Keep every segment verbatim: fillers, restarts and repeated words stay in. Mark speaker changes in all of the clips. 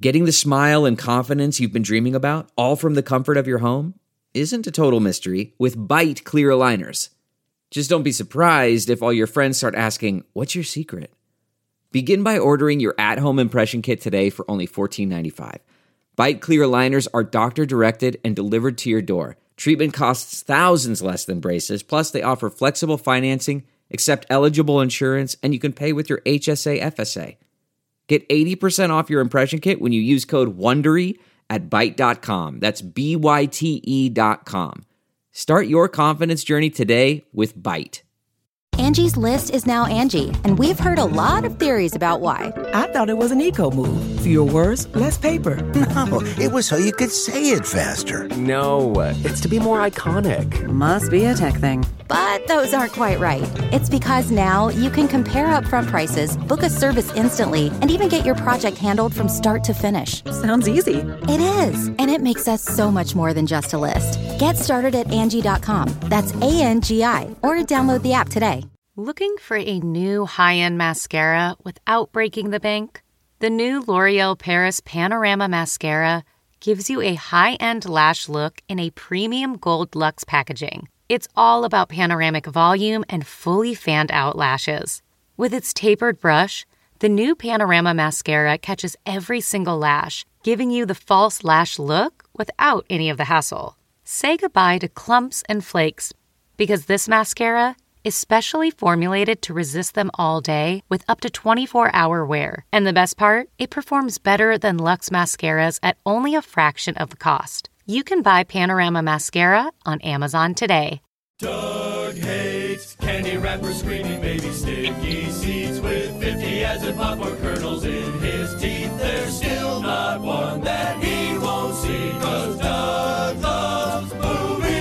Speaker 1: Getting the smile and confidence you've been dreaming about, all from the comfort of your home, isn't a total mystery with Byte clear aligners. Just don't be surprised if all your friends start asking, "What's your secret?" Begin by ordering your at-home impression kit today for only fourteen ninety-five. Byte clear aligners are doctor-directed and delivered to your door. Treatment costs thousands less than braces, plus they offer flexible financing, accept eligible insurance, and you can pay with your H S A F S A. Get eighty percent off your impression kit when you use code WONDERY at byte dot com. That's B Y T E dot com. Start your confidence journey today with Byte.
Speaker 2: Angie's List is now Angie, and we've heard a lot of theories about why.
Speaker 3: I thought it was an eco move. Fewer words, less paper.
Speaker 4: No, it was so you could say it faster.
Speaker 5: No, it's to be more iconic.
Speaker 3: Must be a tech thing.
Speaker 2: But those aren't quite right. It's because now you can compare upfront prices, book a service instantly, and even get your project handled from start to finish.
Speaker 3: Sounds easy.
Speaker 2: It is, and it makes us so much more than just a list. Get started at Angie dot com. That's A N G I, or download the app today.
Speaker 6: Looking for a new high-end mascara without breaking the bank? The new L'Oreal Paris Panorama Mascara gives you a high-end lash look in a premium gold luxe packaging. It's all about panoramic volume and fully fanned-out lashes. With its tapered brush, the new Panorama Mascara catches every single lash, giving you the false lash look without any of the hassle. Say goodbye to clumps and flakes, because this mascara is specially formulated to resist them all day with up to twenty-four hour wear. And the best part? It performs better than Luxe mascaras at only a fraction of the cost. You can buy Panorama Mascara on Amazon today.
Speaker 7: Doug hates candy wrappers, screaming baby sticky seeds with fifty as in popcorn kernels in his teeth. There's still not one that he won't see, 'cause Doug loves movies.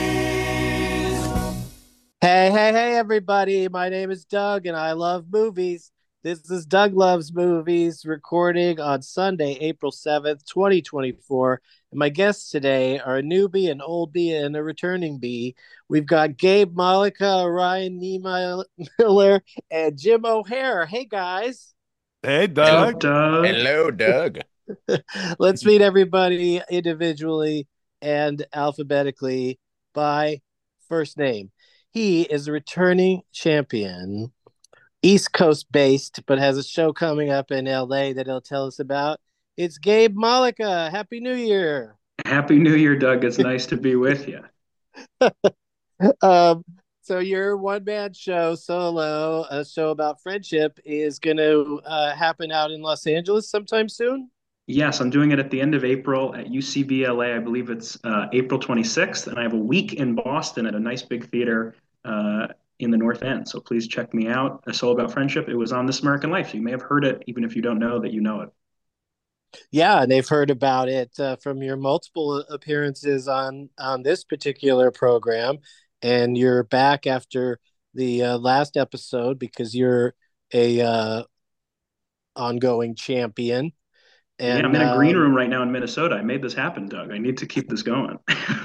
Speaker 8: Hey, hey, hey, everybody. My name is Doug, and I love movies. This is Doug Loves Movies, recording on Sunday, April seventh, twenty twenty-four. And my guests today are a newbie, an old bee, and a returning bee. We've got Gabe Malika, Ryan Niemiller, and Jim O'Hare. Hey, guys.
Speaker 9: Hey, Doug.
Speaker 10: Hello, Doug.
Speaker 5: Hello, Doug.
Speaker 8: Let's meet everybody individually and alphabetically by first name. He is a returning champion, East Coast based, but has a show coming up in L A that he'll tell us about. It's Gabe Malika. Happy New Year.
Speaker 10: Happy New Year, Doug. It's nice to be with you.
Speaker 8: um, so your one-man show, solo, a show about friendship, is going to uh, happen out in Los Angeles sometime soon?
Speaker 10: Yes, I'm doing it at the end of April at U C B L A. I believe it's uh, April twenty-sixth, and I have a week in Boston at a nice big theater uh, in the North End. So please check me out. A Soul About Friendship. It was on This American Life. So you may have heard it, even if you don't know that you know it.
Speaker 8: Yeah, and they've heard about it uh, from your multiple appearances on, on this particular program. And you're back after the uh, last episode because you're a uh, ongoing champion. And,
Speaker 10: yeah, I'm in a
Speaker 8: uh,
Speaker 10: green room right now in Minnesota. I made this happen, Doug. I need to keep this going.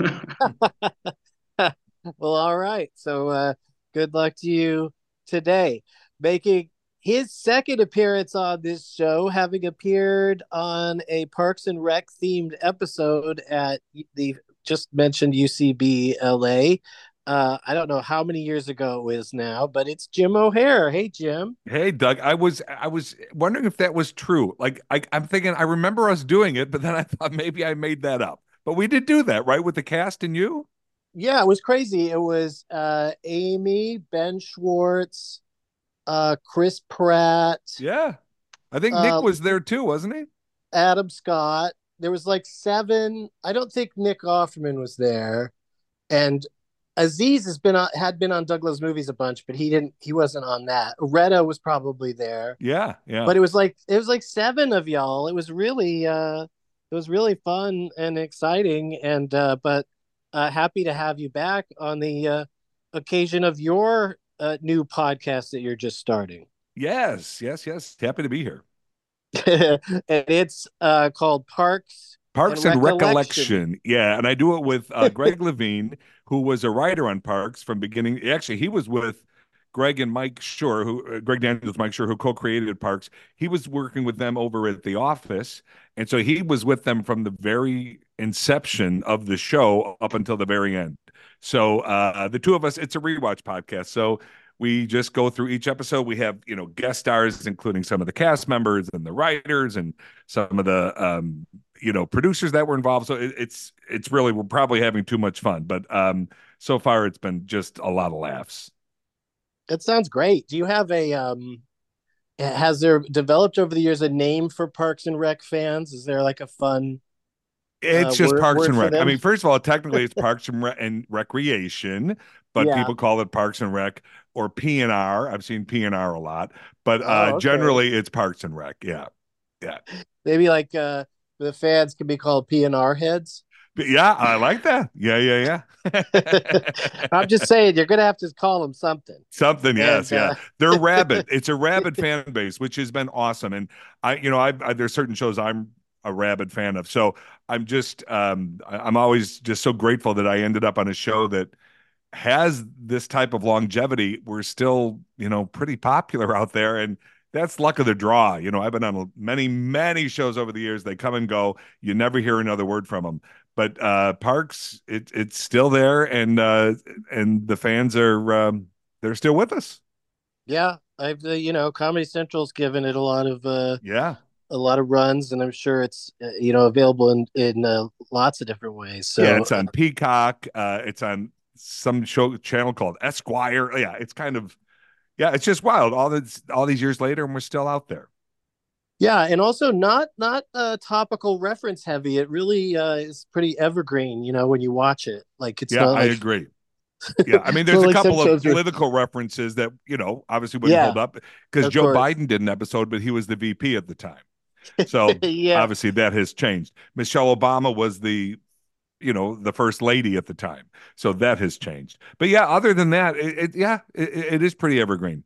Speaker 8: Well, all right. So uh, good luck to you today. Making his second appearance on this show, having appeared on a Parks and Rec themed episode at the just mentioned U C B L A. Uh, I don't know how many years ago it was now, but it's Jim O'Hare. Hey, Jim.
Speaker 9: Hey, Doug. I was I was wondering if that was true. Like, I, I'm thinking I remember us doing it, but then I thought maybe I made that up. But we did do that, right, with the cast and you?
Speaker 8: Yeah, it was crazy. It was uh, Amy, Ben Schwartz, uh, Chris Pratt.
Speaker 9: Yeah. I think
Speaker 8: uh,
Speaker 9: Nick was there too, wasn't he?
Speaker 8: Adam Scott. There was like seven. I don't think Nick Offerman was there. And Aziz has been on, had been on Doug Loves Movies a bunch, but he didn't. He wasn't on that. Retta was probably there.
Speaker 9: Yeah, yeah.
Speaker 8: But it was like it was like seven of y'all. It was really, uh, it was really fun and exciting. And uh, but uh, happy to have you back on the uh, occasion of your uh, new podcast that you're just starting.
Speaker 9: Yes, yes, yes. Happy to be here.
Speaker 8: And it's uh, called Parks.
Speaker 9: Parks and, and Recollection. Recollection. Yeah, and I do it with uh, Greg Levine, who was a writer on Parks from beginning. Actually, he was with Greg and Mike Schur, who uh, Greg Daniels, Mike Schur, who co-created Parks, he was working with them over at The Office, and so he was with them from the very inception of the show up until the very end. So uh, the two of us, it's a rewatch podcast. So we just go through each episode. We have, you know, guest stars, including some of the cast members and the writers and some of the, um, you know, producers that were involved. So it, it's it's really, we're probably having too much fun. But um, so far, it's been just a lot of laughs.
Speaker 8: It sounds great. Do you have a, um, has there developed over the years a name for Parks and Rec fans? Is there like a fun...
Speaker 9: It's uh, just
Speaker 8: word,
Speaker 9: Parks
Speaker 8: word
Speaker 9: and Rec. I
Speaker 8: them?
Speaker 9: mean, first of all, technically it's Parks and, Re- and Recreation, but
Speaker 8: Yeah.
Speaker 9: people call it Parks and Rec or P and R. I've seen P and R a lot, but uh,
Speaker 8: Oh, okay.
Speaker 9: generally it's Parks and Rec. Yeah, yeah,
Speaker 8: Maybe like uh, the fans can be called P and R heads.
Speaker 9: but yeah. I like that. Yeah, yeah, yeah.
Speaker 8: I'm just saying, you're gonna have to call them something.
Speaker 9: Something, yes,
Speaker 8: And, uh,
Speaker 9: yeah. They're rabid. It's a rabid fan base, which has been awesome. And I, you know, I, I there's certain shows I'm a rabid fan of. So I'm just, um, I, I'm always just so grateful that I ended up on a show that has this type of longevity. We're still, you know, pretty popular out there, and that's luck of the draw. You know, I've been on many, many shows over the years. They come and go. You never hear another word from them. But uh, Parks, it, it's still there, and uh, and the fans are um, they're still with us.
Speaker 8: Yeah, I've uh, you know, Comedy Central's given it a lot of uh,
Speaker 9: Yeah.
Speaker 8: a lot of runs, and I'm sure it's uh, you know, available in in uh, lots of different ways. So
Speaker 9: yeah, it's on Peacock. Uh, it's on some show channel called Esquire. Yeah, it's kind of, yeah, it's just wild. All this, all these years later, and we're still out there.
Speaker 8: yeah, and also not not uh, topical reference heavy. It really uh, is pretty evergreen. You know, when you watch it, like it's
Speaker 9: Yeah,
Speaker 8: not
Speaker 9: I
Speaker 8: like,
Speaker 9: agree. Yeah, I mean, there's
Speaker 8: So,
Speaker 9: a
Speaker 8: like, some
Speaker 9: couple of
Speaker 8: shows are-
Speaker 9: political references that, you know, obviously wouldn't
Speaker 8: Yeah,
Speaker 9: hold up because
Speaker 8: of
Speaker 9: Joe
Speaker 8: course.
Speaker 9: Biden did an episode, but he was the V P at the time. So
Speaker 8: Yeah.
Speaker 9: obviously that has changed. Michelle Obama was the, you know, the first lady at the time. So that has changed. But yeah, other than that, it, it yeah, it, it is pretty evergreen.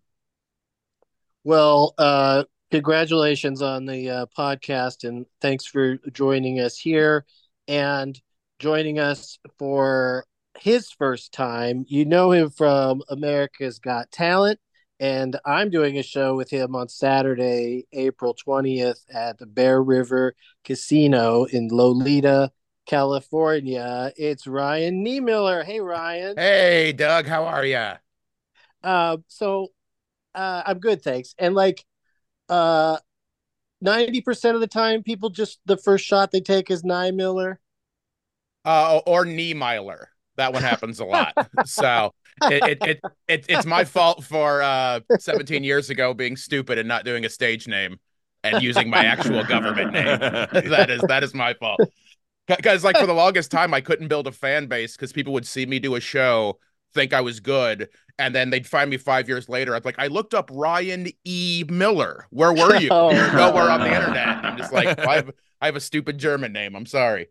Speaker 8: Well, uh, congratulations on the uh, podcast, and thanks for joining us here and joining us for his first time. You know him from America's Got Talent, and I'm doing a show with him on Saturday, April twentieth at the Bear River Casino in Lolita, California. It's Ryan Niemiller. Hey, Ryan.
Speaker 11: Hey, Doug, how are you?
Speaker 8: Uh, so uh, I'm good, thanks. And like, uh, ninety percent of the time, people just the first shot they take is Niemiller.
Speaker 11: Uh, or Niemiller. That one happens a lot. So it, it, it, it it's my fault for uh, seventeen years ago being stupid and not doing a stage name and using my actual government name. that is that is my fault. Because like for the longest time, I couldn't build a fan base because people would see me do a show, think I was good, and then they'd find me five years later. I'd like, I looked up Ryan E. Miller. Where were you?
Speaker 8: Oh,
Speaker 11: You're
Speaker 8: no.
Speaker 11: nowhere on the internet. And I'm just like, well, I have I have a stupid German name. I'm sorry.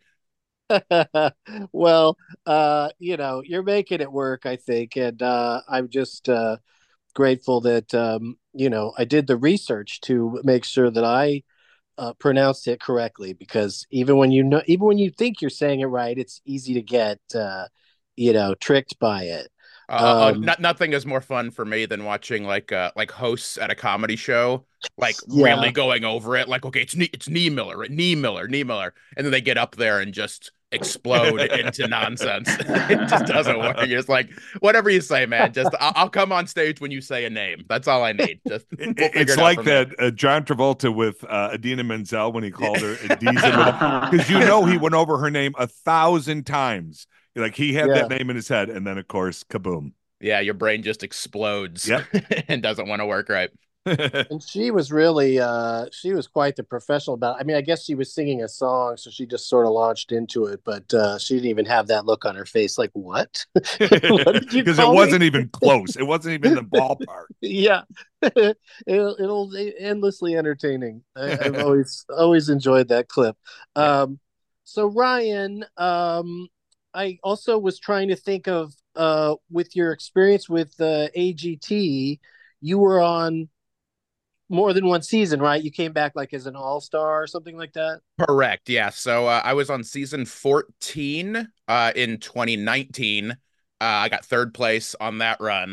Speaker 8: Well, uh, you know, you're making it work, I think, and uh, I'm just uh, grateful that um, you know, I did the research to make sure that I uh, pronounced it correctly, because even when you know, even when you think you're saying it right, it's easy to get uh, you know, tricked by it.
Speaker 11: Uh,
Speaker 8: Um,
Speaker 11: uh, not, nothing is more fun for me than watching like uh like hosts at a comedy show, like
Speaker 8: Yeah.
Speaker 11: really going over it. Like, okay, it's knee, it's knee Miller, right? knee Miller, knee Miller, and then they get up there and just explode into nonsense. It just doesn't work. You're just like, whatever you say, man. Just I'll, I'll come on stage when you say a name. That's all I need. Just we'll
Speaker 9: It-
Speaker 11: figure
Speaker 9: it's
Speaker 11: it out
Speaker 9: like
Speaker 11: from
Speaker 9: that uh, John Travolta with uh, Adina Menzel when he called her Adiza, because you know he went over her name a thousand times. Like he had
Speaker 8: Yeah.
Speaker 9: that name in his head, and then of course, kaboom.
Speaker 11: Yeah, your brain just explodes
Speaker 9: Yep.
Speaker 11: and doesn't want to work right.
Speaker 8: And she was really uh she was quite the professional about it. I mean, I guess she was singing a song, so she just sort of launched into it, but uh she didn't even have that look on her face like, what? What did you
Speaker 9: Because it
Speaker 8: call me?
Speaker 9: wasn't even close. It wasn't even in the ballpark.
Speaker 8: Yeah. it'll, it'll endlessly entertaining. I, I've always always enjoyed that clip. Um so Ryan, um I also was trying to think of uh with your experience with uh, A G T, you were on more than one season, right? You came back like as an all-star or something like that.
Speaker 11: Correct. Yeah. So uh, I was on season fourteen uh, in twenty nineteen. Uh, I got third place on that run.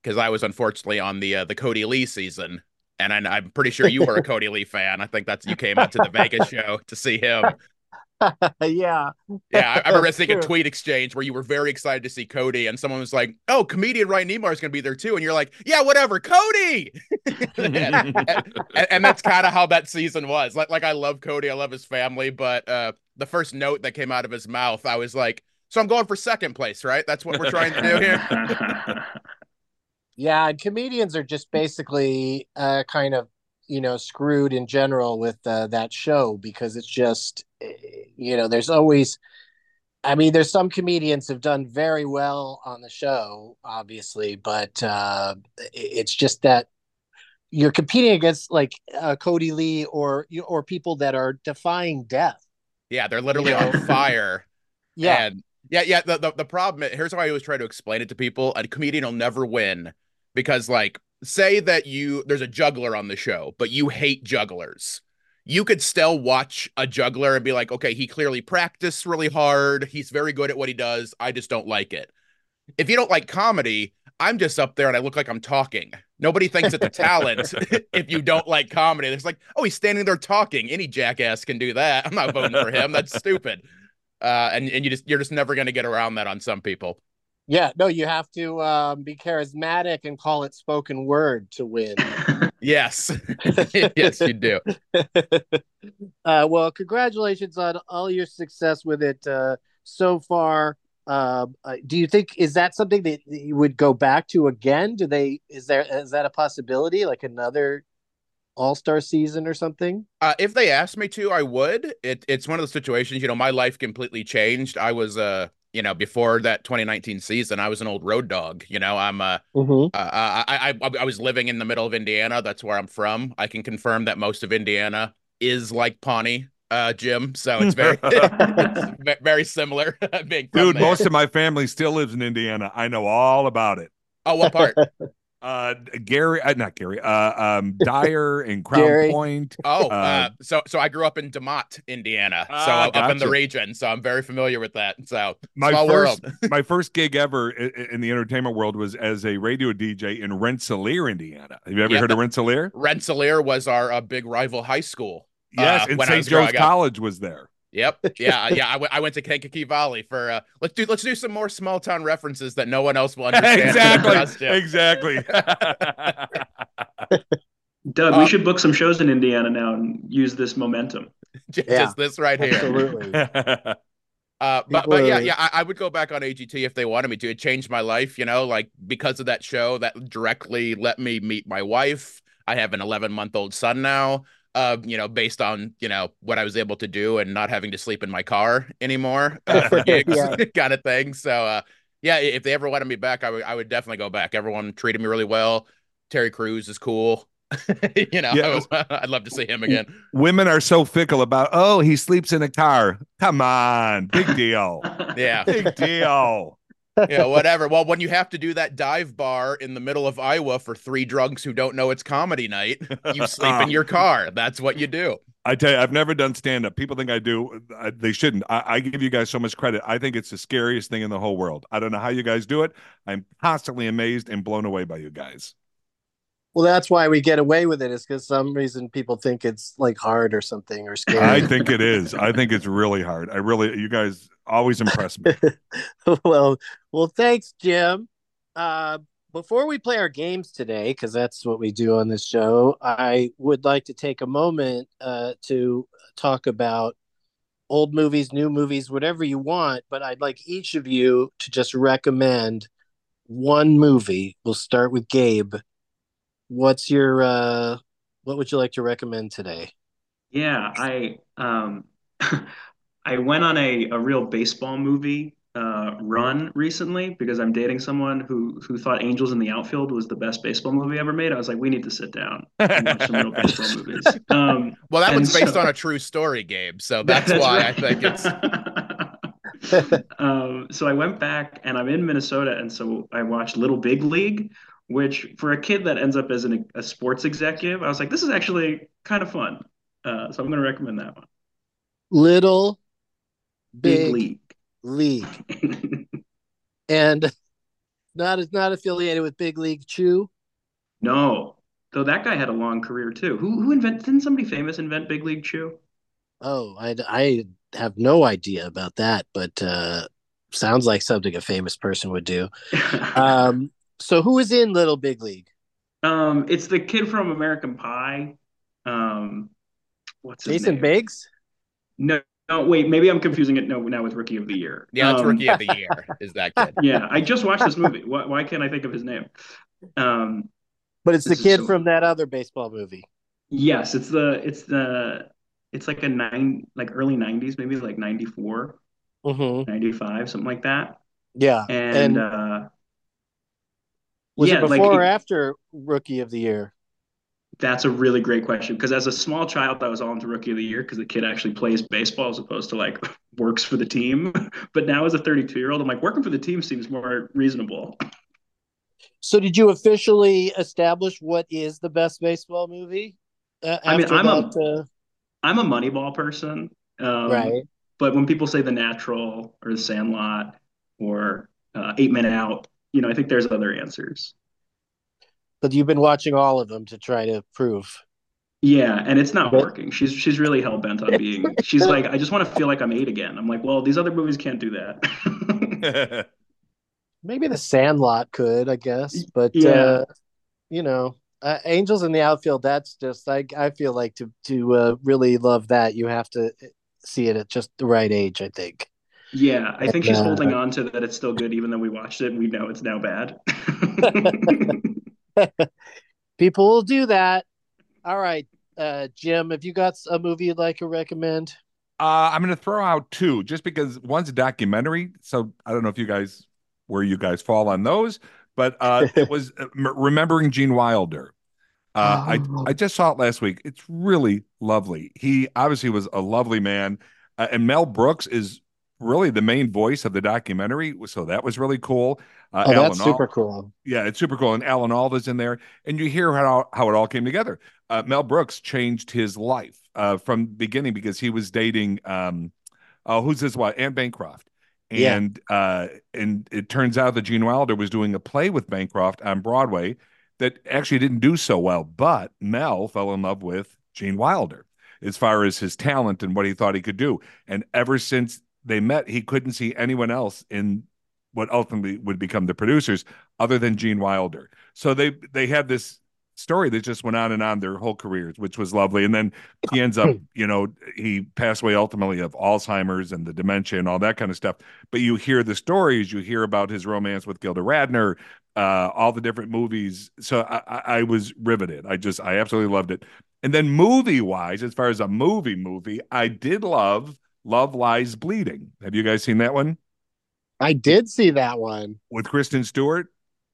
Speaker 11: because I was unfortunately on the uh, the Cody Lee season, and I, I'm pretty sure you were a Cody Lee fan. I think that's you came out to the Vegas show to see him.
Speaker 8: yeah.
Speaker 11: Yeah, I, I remember seeing a tweet exchange where you were very excited to see Cody, and someone was like, "Oh, comedian Ryan Nemar is going to be there too," and you're like, "Yeah, whatever, Cody." and, and, and that's kind of how that season was. Like, like I love Cody, I love his family, but uh, the first note that came out of his mouth, I was like, "So I'm going for second place, right? That's what we're trying to do here."
Speaker 8: Yeah, and comedians are just basically uh, kind of, you know, screwed in general with uh, that show because it's just, you know, there's always, I mean, there's some comedians have done very well on the show, obviously, but uh, it's just that you're competing against like uh, Cody Lee or or people that are defying death.
Speaker 11: Yeah, they're literally
Speaker 8: You know?
Speaker 11: on fire.
Speaker 8: Yeah.
Speaker 11: And yeah, yeah. The, the, the problem, here's how I always try to explain it to people. A comedian will never win because, like, say that you, there's a juggler on the show, but you hate jugglers. You could still watch a juggler and be like, okay, he clearly practiced really hard. He's very good at what he does. I just don't like it. If you don't like comedy, I'm just up there and I look like I'm talking. Nobody thinks it's a talent if you don't like comedy. It's like, oh, he's standing there talking. Any jackass can do that. I'm not voting for him. That's stupid. Uh, and, and you just, you're just never going to get around that on some people.
Speaker 8: Yeah, no, you have to um, be charismatic and call it spoken word to win.
Speaker 11: Yes. Yes, you do.
Speaker 8: uh, well, congratulations on all your success with it uh, so far. Um, uh, do you think, is that something that you would go back to again? Do they, is there, is that a possibility? Like another all-star season or something?
Speaker 11: Uh, if they asked me to, I would. It, it's one of those situations, you know, my life completely changed. I was, uh, you know, before that twenty nineteen season, I was an old road dog. You know, I'm, uh,
Speaker 8: mm-hmm.
Speaker 11: uh I, I, I was living in the middle of Indiana. That's where I'm from. I can confirm that most of Indiana is like Pawnee, uh, Jim. So it's very, it's very similar. Being from
Speaker 9: Dude,
Speaker 11: there.
Speaker 9: most of my family still lives in Indiana. I know all about it.
Speaker 11: Oh, what part?
Speaker 9: Uh, Gary, uh, not Gary, uh, um, Dyer and Crown
Speaker 8: Gary.
Speaker 9: Point.
Speaker 11: Oh,
Speaker 9: uh,
Speaker 11: uh, so so I grew up in DeMott, Indiana, so
Speaker 9: Ah,
Speaker 11: up in the
Speaker 9: gotcha.
Speaker 11: region. So I'm very familiar with that. So
Speaker 9: my
Speaker 11: small
Speaker 9: first,
Speaker 11: world.
Speaker 9: my first gig ever i- in the entertainment world was as a radio D J in Rensselaer, Indiana. Have you ever
Speaker 11: Yep.
Speaker 9: heard of Rensselaer?
Speaker 11: Rensselaer was our uh, big rival high school.
Speaker 9: Yes,
Speaker 11: uh,
Speaker 9: and
Speaker 11: when I
Speaker 9: Saint
Speaker 11: was
Speaker 9: Joe's
Speaker 11: growing up.
Speaker 9: College was there.
Speaker 11: Yep. Yeah. Yeah. I, w- I went to Kankakee Valley for. Uh, let's do. Let's do some more small town references that no one else will understand.
Speaker 9: Exactly.
Speaker 11: Just Jim.
Speaker 9: Exactly.
Speaker 10: Doug,
Speaker 11: Uh,
Speaker 10: we should book some shows in Indiana now and use this momentum.
Speaker 11: Just
Speaker 8: Yeah.
Speaker 11: this right here.
Speaker 8: Absolutely.
Speaker 11: Uh, but
Speaker 8: People
Speaker 11: but yeah,
Speaker 8: are-
Speaker 11: yeah, I, I would go back on A G T if they wanted me to. It changed my life, you know, like because of that show that directly let me meet my wife. I have an eleven month old son now. Uh, you know, based on you know what I was able to do and not having to sleep in my car anymore uh, for gigs,
Speaker 8: Yeah.
Speaker 11: kind of thing. So uh, yeah, if they ever wanted me back, I would I would definitely go back. Everyone treated me really well. Terry Crews is cool. you know,
Speaker 9: Yeah.
Speaker 11: I was, I'd love to see him again.
Speaker 9: Women are so fickle about, oh, he sleeps in a car. Come on. Big deal.
Speaker 11: Yeah.
Speaker 9: Big deal.
Speaker 11: Yeah, whatever. Well, when you have to do that dive bar in the middle of Iowa for three drunks who don't know it's comedy night, you sleep in your car. That's what you do.
Speaker 9: I tell you, I've never done stand-up. People think I do. I, they shouldn't. I, I give you guys so much credit. I think it's the scariest thing in the whole world. I don't know how you guys do it. I'm constantly amazed and blown away by you guys.
Speaker 8: Well, that's why we get away with it, is because some reason people think it's like hard or something or scary.
Speaker 9: I think it is. I think it's really hard. I really, you guys always impress me.
Speaker 8: well, well, thanks, Jim. Uh, before we play our games today, because that's what we do on this show, I would like to take a moment uh, to talk about old movies, new movies, whatever you want. But I'd like each of you to just recommend one movie. We'll start with Gabe. What's your uh, what would you like to recommend today?
Speaker 10: Yeah, I um I went on a, a real baseball movie uh run recently because I'm dating someone who who thought Angels in the Outfield was the best baseball movie ever made. I was like, we need to sit down and watch some real baseball movies. Um,
Speaker 11: Well, that
Speaker 10: and
Speaker 11: one's based
Speaker 10: so-
Speaker 11: on a true story, Gabe. So that's, why
Speaker 10: right.
Speaker 11: I think it's.
Speaker 10: um, so I went back and I'm in Minnesota, and so I watched Little Big League, which for a kid that ends up as an, a sports executive, I was like, this is actually kind of fun. Uh, so I'm going to recommend that one.
Speaker 8: Little
Speaker 10: Big,
Speaker 8: Big
Speaker 10: League.
Speaker 8: League. And Not as not affiliated with Big League Chew.
Speaker 10: No, though that guy had a long career too. Who who invented? Didn't somebody famous invent Big League Chew?
Speaker 8: Oh, I, I have no idea about that, but uh, sounds like something a famous person would do. Um, so who is in Little Big League?
Speaker 10: um, it's the kid from American Pie. Um, what's his
Speaker 8: Jason
Speaker 10: name?
Speaker 8: Biggs?
Speaker 10: No, no, wait, maybe I'm confusing it no now with Rookie of the Year.
Speaker 11: Yeah, that's
Speaker 10: Um,
Speaker 11: Rookie of the Year. Is that kid?
Speaker 10: Yeah, I just watched this movie. Why, why can't I think of his name? Um,
Speaker 8: But it's the
Speaker 10: this is
Speaker 8: kid
Speaker 10: so
Speaker 8: from that other baseball movie.
Speaker 10: yes, it's the it's the it's like a nine like early nineties, maybe like ninety-four,
Speaker 8: Mm-hmm.
Speaker 10: ninety-five, something like that.
Speaker 8: Yeah.
Speaker 10: And
Speaker 8: And
Speaker 10: uh
Speaker 8: was
Speaker 10: yeah,
Speaker 8: it
Speaker 10: like
Speaker 8: before or
Speaker 10: it,
Speaker 8: after Rookie of the Year?
Speaker 10: that's a really great question because as a small child, I was all into Rookie of the Year because the kid actually plays baseball as opposed to like works for the team. But now as a thirty-two year old, I'm like working for the team seems more reasonable.
Speaker 8: So did you officially establish what is the best baseball movie uh,
Speaker 10: I mean,
Speaker 8: after
Speaker 10: I'm
Speaker 8: that?
Speaker 10: a
Speaker 8: Uh,
Speaker 10: I'm a Moneyball person. Um,
Speaker 8: right.
Speaker 10: but when people say The Natural or The Sandlot or uh, Eight Men Out, you know, I think there's other answers.
Speaker 8: But you've been watching all of them to try to prove.
Speaker 10: Yeah, and it's not
Speaker 8: But
Speaker 10: working. She's she's really hell bent on being. She's like, I just want to feel like I'm eight again. I'm like, well, these other movies can't do that.
Speaker 8: maybe The Sandlot could, I guess. But
Speaker 10: Yeah,
Speaker 8: uh, you know, uh, Angels in the Outfield. That's just I. I feel like to to uh, really love that, you have to see it at just the right age. I think.
Speaker 10: yeah. I think
Speaker 8: And,
Speaker 10: she's
Speaker 8: uh,
Speaker 10: holding on to that it's still good, even though we watched it and we know it's now bad.
Speaker 8: people will do that. All right, uh, Jim, have you got a movie you'd like to recommend?
Speaker 9: Uh, I'm going to throw out two just because one's a documentary. So I don't know if you guys, where you guys fall on those, but uh, it was uh, M- Remembering Gene Wilder. Uh, I I
Speaker 8: Oh,
Speaker 9: just saw it last week. It's really lovely. He obviously was a lovely man, uh, and Mel Brooks is really the main voice of the documentary. So that was really cool. Uh,
Speaker 8: oh, that's
Speaker 9: Alan
Speaker 8: super
Speaker 9: Al
Speaker 8: cool.
Speaker 9: yeah, it's super cool. And Alan Alda's in there, and you hear how how it all came together. Uh, Mel Brooks changed his life uh, from the beginning because he was dating um, oh, who's his wife? Anne Bancroft.
Speaker 8: Yeah.
Speaker 9: And uh, and it turns out that Gene Wilder was doing a play with Bancroft on Broadway that actually didn't do so well, but Mel fell in love with Gene Wilder as far as his talent and what he thought he could do. And ever since they met, he couldn't see anyone else in what ultimately would become the producers other than Gene Wilder. So they they had this story that just went on and on their whole careers, which was lovely. And then he ends up, you know, he passed away ultimately of Alzheimer's and the dementia and all that kind of stuff. But you hear the stories, you hear about his romance with Gilda Radner, uh, all the different movies. So I, I, I was riveted. I just, I absolutely loved it. And then movie wise, as far as a movie movie, I did love Love Lies Bleeding. Have you guys seen that one
Speaker 8: I did see that one.
Speaker 9: with Kristen Stewart?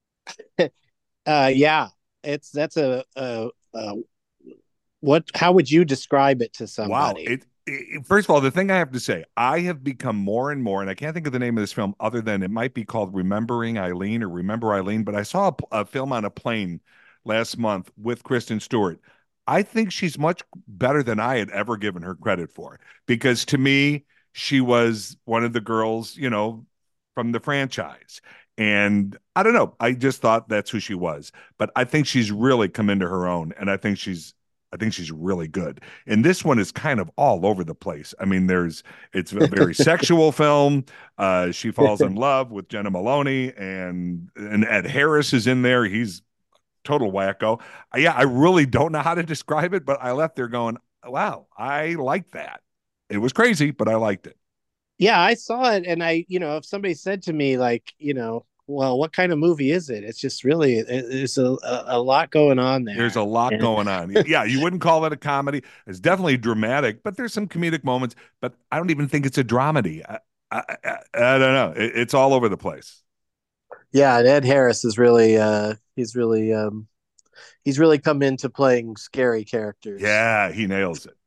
Speaker 8: Uh, yeah, it's that's a, a, a what? How would you describe it to
Speaker 9: Wow.
Speaker 8: somebody?
Speaker 9: It, it, first of all, the thing I have to say, I have become more and more, and I can't think of the name of this film other than it might be called Remembering Eileen or Remember Eileen, but I saw a, a film on a plane last month with Kristen Stewart. I think she's much better than I had ever given her credit for because to me, she was one of the girls, you know, from the franchise. And I don't know, I just thought that's who she was. But I think she's really come into her own, and I think she's I think she's really good. And this one is kind of all over the place. I mean, there's it's a very sexual film. Uh, she falls in love with Jenna Maloney, and and Ed Harris is in there. He's total wacko. Uh, Yeah, I really don't know how to describe it, but I left there going, wow, I like that. It was crazy, but I liked it.
Speaker 8: Yeah, I saw it, and I, you know, if somebody said to me like, you know, well, what kind of movie is it? It's just really, it, it's a, a a lot going on
Speaker 9: There's a
Speaker 8: there.
Speaker 9: lot
Speaker 8: And
Speaker 9: going on. Yeah, you wouldn't call it a comedy. It's definitely dramatic, but there's some comedic moments. But I don't even think it's a dramedy. I, I, I, I don't know. It, it's all over the place.
Speaker 8: yeah, and Ed Harris is really, uh, he's really, um, he's really come into playing scary characters.
Speaker 9: Yeah, he nails it.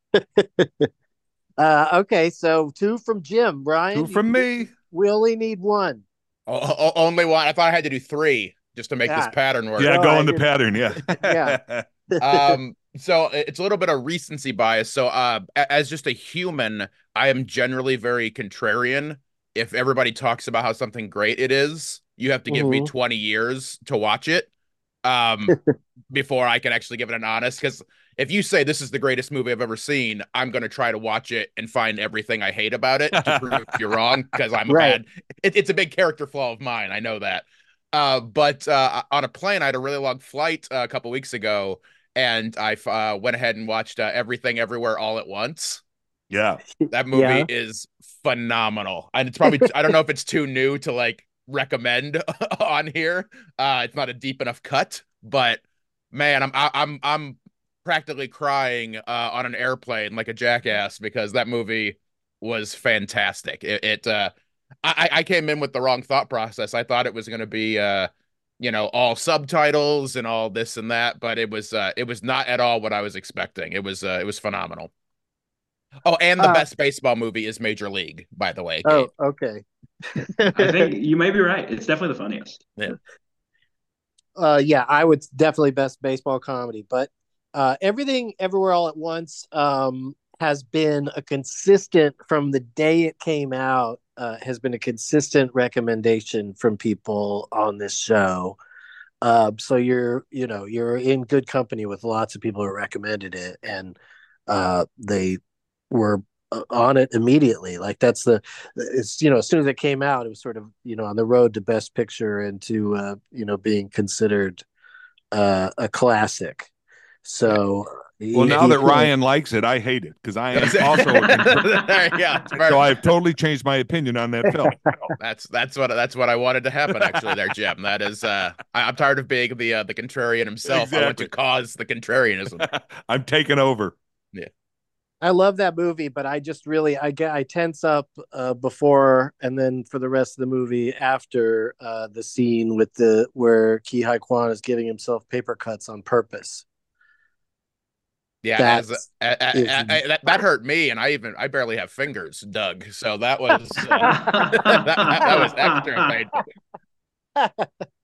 Speaker 8: Uh, okay, so two from Jim.
Speaker 9: Two
Speaker 8: Brian, you,
Speaker 9: from me.
Speaker 8: we only need one.
Speaker 11: O- o- only one. I thought I had to do three just to make this
Speaker 8: Yeah.
Speaker 11: pattern work.
Speaker 9: Yeah,
Speaker 8: No,
Speaker 9: go
Speaker 8: I
Speaker 9: in the
Speaker 8: didn't.
Speaker 9: pattern. Yeah.
Speaker 8: Yeah.
Speaker 11: um so it's a little bit of recency bias. So uh a- as just a human, I am generally very contrarian. If everybody talks about how something great it is, You have to give me
Speaker 8: Mhm.
Speaker 11: twenty years to watch it um, before I can actually give it an honest. Because if you say this is the greatest movie I've ever seen, I'm going to try to watch it and find everything I hate about it to prove you're wrong, because I'm a
Speaker 8: Right.
Speaker 11: bad. It, it's a big character flaw of mine. I know that. Uh, but uh, on a plane, I had a really long flight uh, a couple weeks ago, and I uh, went ahead and watched uh, Everything Everywhere All at Once.
Speaker 9: Yeah.
Speaker 11: That movie
Speaker 8: Yeah.
Speaker 11: is phenomenal. And it's probably, I don't know if it's too new to like recommend on here. Uh, it's not a deep enough cut, but man, I'm, I- I'm, I'm practically crying uh, on an airplane like a jackass because that movie was fantastic. It, it uh, I, I came in with the wrong thought process. I thought it was going to be, uh, you know, all subtitles and all this and that, but it was, uh, it was not at all what I was expecting. It was, uh, it was phenomenal. Oh, and the
Speaker 8: Uh,
Speaker 11: best baseball movie is Major League, by the way,
Speaker 8: Oh,
Speaker 11: Kate.
Speaker 8: okay.
Speaker 10: I think you may be right. It's definitely the funniest.
Speaker 11: Yeah.
Speaker 8: uh, yeah, I would definitely best baseball comedy, but uh, Everything Everywhere All at Once um, has been a consistent from the day it came out. Uh, has been a consistent recommendation from people on this show. Uh, so you're, you know, you're in good company with lots of people who recommended it, and uh, they were uh, on it immediately. Like that's the, it's you know, as soon as it came out, it was sort of you know on the road to Best Picture and to uh, you know being considered uh, a classic. So
Speaker 9: Well,
Speaker 8: he,
Speaker 9: now
Speaker 8: he
Speaker 9: that
Speaker 8: put it-
Speaker 9: Ryan likes it, I hate it because I am also a contrarian.
Speaker 11: There you go. It's
Speaker 9: So I've totally changed my opinion on that film.
Speaker 11: That's that's what that's what I wanted to happen actually there, Jim. That is uh I, I'm tired of being the uh, the contrarian himself. I want to
Speaker 9: Exactly.
Speaker 11: cause the contrarianism.
Speaker 9: I'm taking over.
Speaker 11: Yeah.
Speaker 8: I love that movie, but I just really I get I tense up uh, before and then for the rest of the movie after uh, the scene with the where Ki Hai Kwan is giving himself paper cuts on purpose.
Speaker 11: Yeah,
Speaker 8: That's
Speaker 11: as a, a,
Speaker 8: is-
Speaker 11: a, a, that, that hurt me, and I even I barely have fingers, Doug. So that was uh, that, that, that was extra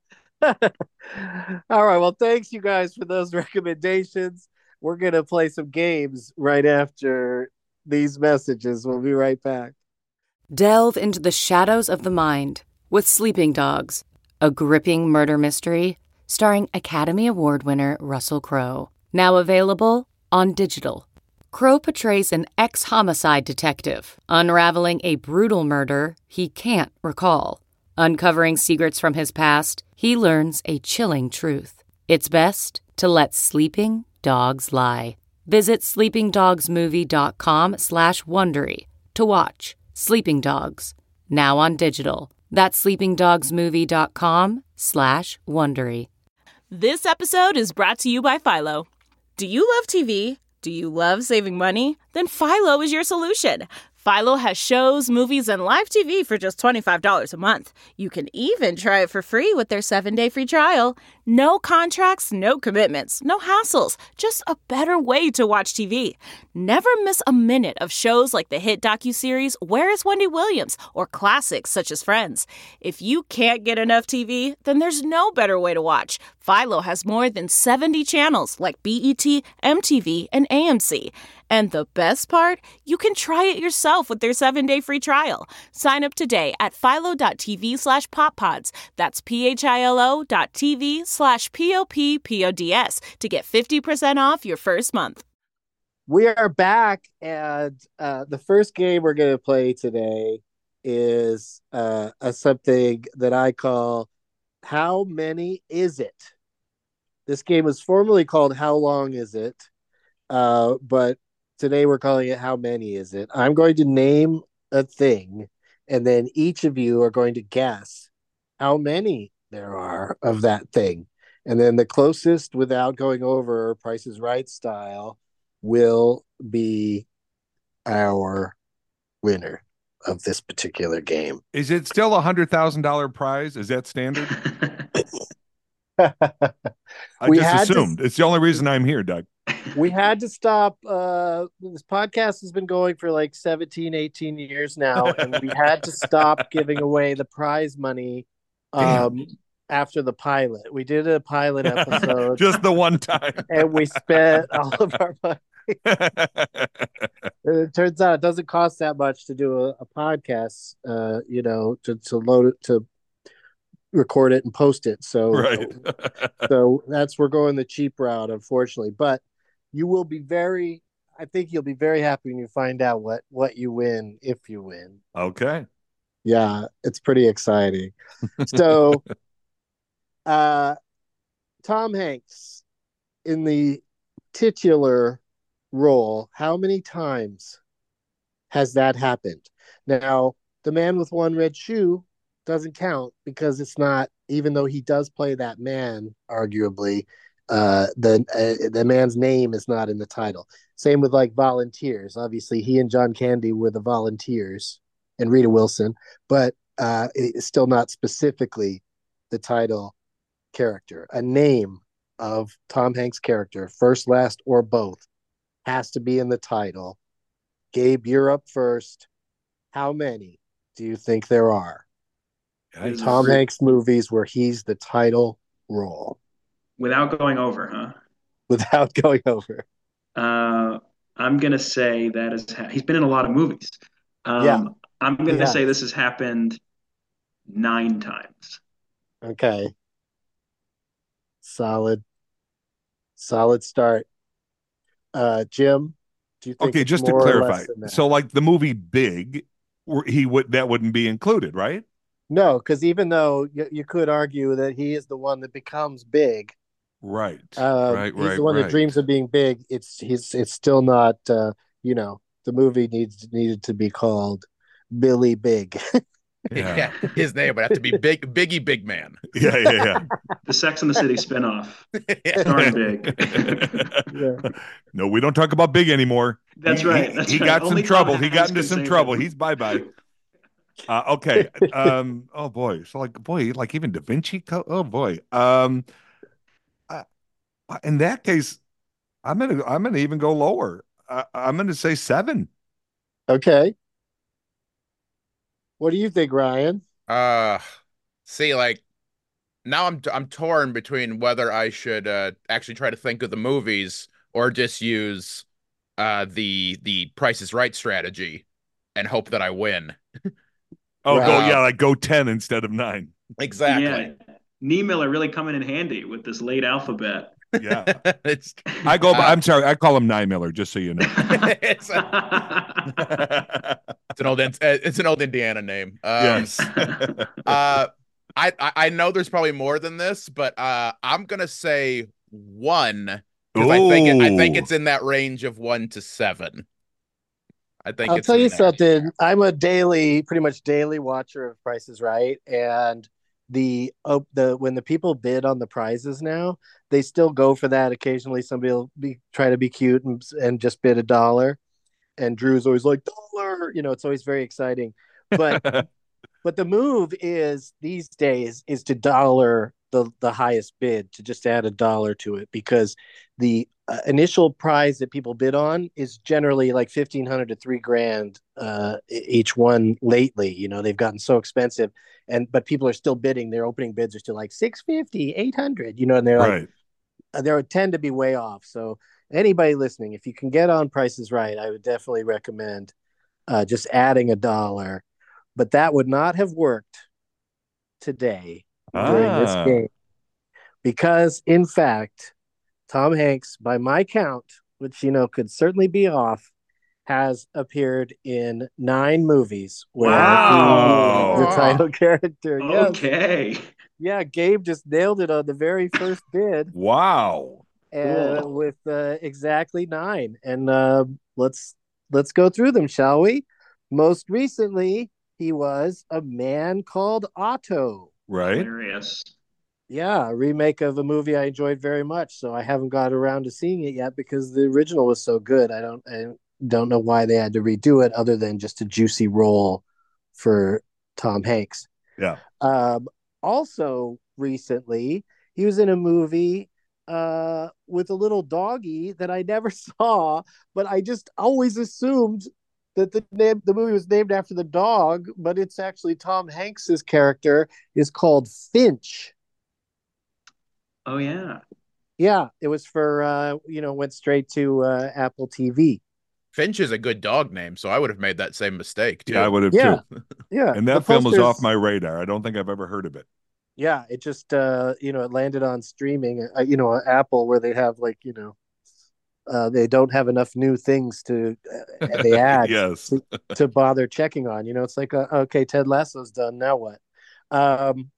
Speaker 11: painful.
Speaker 8: All right. Well, thanks you guys for those recommendations. We're gonna play some games right after these messages. We'll be right back.
Speaker 6: Delve into the shadows of the mind with Sleeping Dogs, a gripping murder mystery starring Academy Award winner Russell Crowe. Now available on digital. Crowe portrays an ex-homicide detective, unraveling a brutal murder he can't recall. Uncovering secrets from his past, he learns a chilling truth. It's best to let sleeping dogs lie. Visit sleepingdogsmovie.com slash Wondery to watch Sleeping Dogs, now on digital. That's sleepingdogsmovie.com slash Wondery.
Speaker 12: This episode is brought to you by Philo. Do you love T V? Do you love saving money? Then Philo is your solution. Philo has shows, movies, and live T V for just twenty-five dollars a month. You can even try it for free with their seven-day free trial. No contracts, no commitments, no hassles. Just a better way to watch T V. Never miss a minute of shows like the hit docuseries Where is Wendy Williams? Or classics such as Friends. If you can't get enough T V, then there's no better way to watch. Philo has more than seventy channels like B E T, M T V, and A M C. And the best part? You can try it yourself with their seven-day free trial. Sign up today at philo.tv slash poppods. That's P-H-I-L-O dot TV slash P-O-P-P-O-D-S to get fifty percent off your first month.
Speaker 8: We are back, and uh, the first game we're going to play today is uh, a, something that I call How Many Is It? This game was formerly called How Long Is It? Uh, but today we're calling it How Many Is It? I'm going to name a thing, and then each of you are going to guess how many there are of that thing. And then the closest without going over Price is Right style will be our winner of this particular game.
Speaker 9: Is it still a hundred thousand dollar prize? Is that standard? I
Speaker 8: We
Speaker 9: just
Speaker 8: had to-
Speaker 9: assumed. It's the only reason I'm here, Doug.
Speaker 8: We had to stop. Uh, this podcast has been going for like seventeen, eighteen years now, and we had to stop giving away the prize money um, after the pilot. We did a pilot episode.
Speaker 9: Just the one time.
Speaker 8: And we spent all of our money. It turns out it doesn't cost that much to do a, a podcast, uh, you know, to, to load it, to record it and post it. So,
Speaker 9: right.
Speaker 8: so that's we're going the cheap route, unfortunately. But you will be very. I think you'll be very happy when you find out what what you win if you win.
Speaker 9: Okay.
Speaker 8: Yeah, it's pretty exciting. So, uh, Tom Hanks in the titular role, how many times has that happened? Now, the man with one red shoe doesn't count because it's not, even though he does play that man, arguably, uh, the uh, the man's name is not in the title. Same with like Volunteers. Obviously, he and John Candy were the Volunteers and Rita Wilson, but uh, it's still not specifically the title character. A name of Tom Hanks' character, first, last, or both, has to be in the title. Gabe, you're up first. How many do you think there are in Tom Hanks movies where he's the title role?
Speaker 10: Without going over, huh?
Speaker 8: Without going over.
Speaker 10: Uh, I'm going to say that is ha- he's been in a lot of movies. Um,
Speaker 8: Yeah,
Speaker 10: I'm going
Speaker 8: he
Speaker 10: to say
Speaker 8: has.
Speaker 10: this has happened nine times.
Speaker 8: Okay. Solid. Solid start. Uh, Jim, do you think
Speaker 9: Okay,
Speaker 8: it's
Speaker 9: just to
Speaker 8: more or
Speaker 9: clarify.
Speaker 8: less than that?
Speaker 9: So like the movie Big, where he would that wouldn't be included, right?
Speaker 8: No, because even though you, you could argue that he is the one that becomes big,
Speaker 9: Right.
Speaker 8: uh,
Speaker 9: right,
Speaker 8: he's
Speaker 9: right,
Speaker 8: the one
Speaker 9: right.
Speaker 8: that dreams of being big. It's he's it's still not. Uh, you know, the movie needs needed to be called Billy Big.
Speaker 9: Yeah.
Speaker 11: Yeah, his name would have to be Big Biggie Big Man.
Speaker 9: Yeah, yeah, yeah.
Speaker 10: The Sex and the City spinoff, starring Big.
Speaker 8: Yeah.
Speaker 9: No, we don't talk about Big anymore.
Speaker 10: That's
Speaker 9: He-
Speaker 10: right,
Speaker 9: He,
Speaker 10: that's
Speaker 9: he
Speaker 10: right.
Speaker 9: got
Speaker 10: Only
Speaker 9: some trouble.
Speaker 10: Tom
Speaker 9: He got
Speaker 10: Hanks
Speaker 9: into
Speaker 10: can
Speaker 9: some
Speaker 10: save
Speaker 9: trouble.
Speaker 10: him.
Speaker 9: He's bye bye. Uh, okay. Um. Oh boy. So like, boy, like even Da Vinci. Co- oh boy. Um. uh, in that case, I'm gonna I'm gonna even go lower. Uh, I'm gonna say seven.
Speaker 8: Okay. What do you think, Ryan?
Speaker 11: Uh, see, like now I'm I'm torn between whether I should uh actually try to think of the movies or just use uh the the Price is Right strategy and hope that I win.
Speaker 9: Oh,
Speaker 8: Right.
Speaker 9: go
Speaker 11: Uh,
Speaker 9: yeah, like go ten instead of nine.
Speaker 11: Exactly.
Speaker 10: Yeah, Niemiller really coming in handy with this late alphabet.
Speaker 9: Yeah.
Speaker 11: It's
Speaker 9: I go.
Speaker 11: Uh,
Speaker 9: I'm sorry. I call him Nye Miller, just so you know.
Speaker 11: it's, a- it's an old it's an old Indiana name. Um,
Speaker 9: Yes.
Speaker 11: uh, I, I I know there's probably more than this, but uh, I'm gonna say one because I think it, I think
Speaker 9: Ooh.
Speaker 11: it's in that range of one to seven. I think
Speaker 8: I'll
Speaker 11: it's
Speaker 8: tell
Speaker 11: in
Speaker 8: you
Speaker 11: there.
Speaker 8: something. I'm a daily, pretty much daily watcher of Price is Right, and the oh, the when the people bid on the prizes now, they still go for that. Occasionally, somebody will be try to be cute and and just bid a dollar, and Drew's always like dollar. You know, it's always very exciting. But but the move is these days is to dollar the the highest bid, to just add a dollar to it, because the uh, initial prize that people bid on is generally like fifteen hundred to three grand uh, e- each one lately. You know, they've gotten so expensive, and but people are still bidding. Their opening bids are still like six fifty, eight hundred. You know, and they're like
Speaker 9: Right.
Speaker 8: uh, they tend to be way off. So anybody listening, if you can get on Prices Right, I would definitely recommend uh, just adding a dollar. But that would not have worked today during this
Speaker 9: Ah.
Speaker 8: game, because in fact, Tom Hanks, by my count, which you know could certainly be off, has appeared in nine movies where
Speaker 9: Wow.
Speaker 8: he is the title character. Yes.
Speaker 10: Okay.
Speaker 8: Yeah, Gabe just nailed it on the very first bid,
Speaker 9: Wow.
Speaker 8: and
Speaker 10: Cool.
Speaker 8: with uh, exactly nine. And uh, let's let's go through them, shall we? Most recently, he was A Man Called Otto.
Speaker 9: Right.
Speaker 10: Hilarious.
Speaker 8: Yeah, a remake of a movie I enjoyed very much. So I haven't got around to seeing it yet because the original was so good. I don't I don't know why they had to redo it, other than just a juicy role for Tom Hanks.
Speaker 9: Yeah.
Speaker 8: Um, also recently, he was in a movie uh, with a little doggy that I never saw, but I just always assumed that the name the movie was named after the dog, but it's actually Tom Hanks's character is called Finch.
Speaker 10: Oh yeah.
Speaker 8: Yeah, it was for uh, you know, went straight to uh, Apple T V.
Speaker 11: Finch is a good dog name, so I would have made that same mistake too.
Speaker 9: Yeah, I would have
Speaker 8: Yeah.
Speaker 9: too.
Speaker 8: Yeah,
Speaker 9: And
Speaker 8: the
Speaker 9: that film was
Speaker 8: posters-
Speaker 9: off my radar. I don't think I've ever heard of it.
Speaker 8: Yeah, it just uh, you know, it landed on streaming. Uh, you know, Apple, where they have like you know, uh, they don't have enough new things to uh, they add
Speaker 9: Yes.
Speaker 8: to, to bother checking on. You know, it's like uh, okay, Ted Lasso's done. Now what? Um,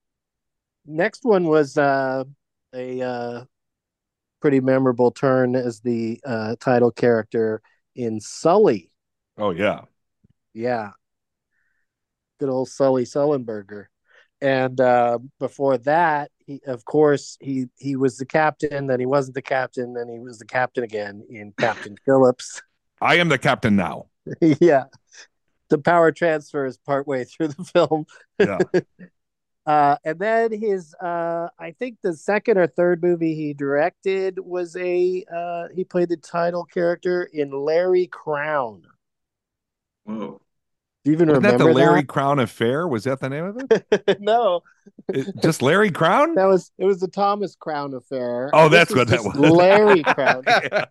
Speaker 8: next one was uh, a uh, pretty memorable turn as the uh, title character in Sully.
Speaker 9: Oh yeah.
Speaker 8: Yeah, good old Sully Sullenberger. And uh, before that, he, of course, he he was the captain. Then he wasn't the captain. Then he was the captain again in Captain Phillips.
Speaker 9: I am the captain now.
Speaker 8: Yeah, the power transfer is partway through the film.
Speaker 9: Yeah.
Speaker 8: uh, and then his, uh, I think the second or third movie he directed was a uh, he played the title character in Larry Crown.
Speaker 10: Whoa.
Speaker 8: Do you even
Speaker 9: Wasn't
Speaker 8: remember
Speaker 9: that the Larry
Speaker 8: that?
Speaker 9: Crown Affair? Was that the name of it?
Speaker 8: No,
Speaker 9: It- just Larry Crown?
Speaker 8: that was it was the Thomas Crown Affair.
Speaker 9: Oh,
Speaker 8: This
Speaker 9: that's
Speaker 8: was
Speaker 9: what that
Speaker 8: just
Speaker 9: was.
Speaker 8: Larry Crown.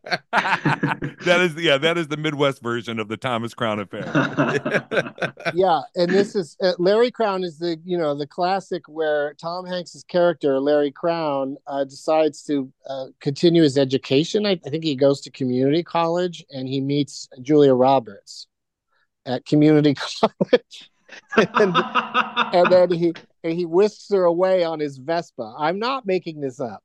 Speaker 9: That is, yeah, that is the Midwest version of the Thomas Crown Affair.
Speaker 8: Yeah, and this is uh, Larry Crown is the you know the classic where Tom Hanks's character Larry Crown uh, decides to uh, continue his education. I, I think he goes to community college and he meets Julia Roberts at community college, and, and then he and he whisks her away on his Vespa. I'm not making this up.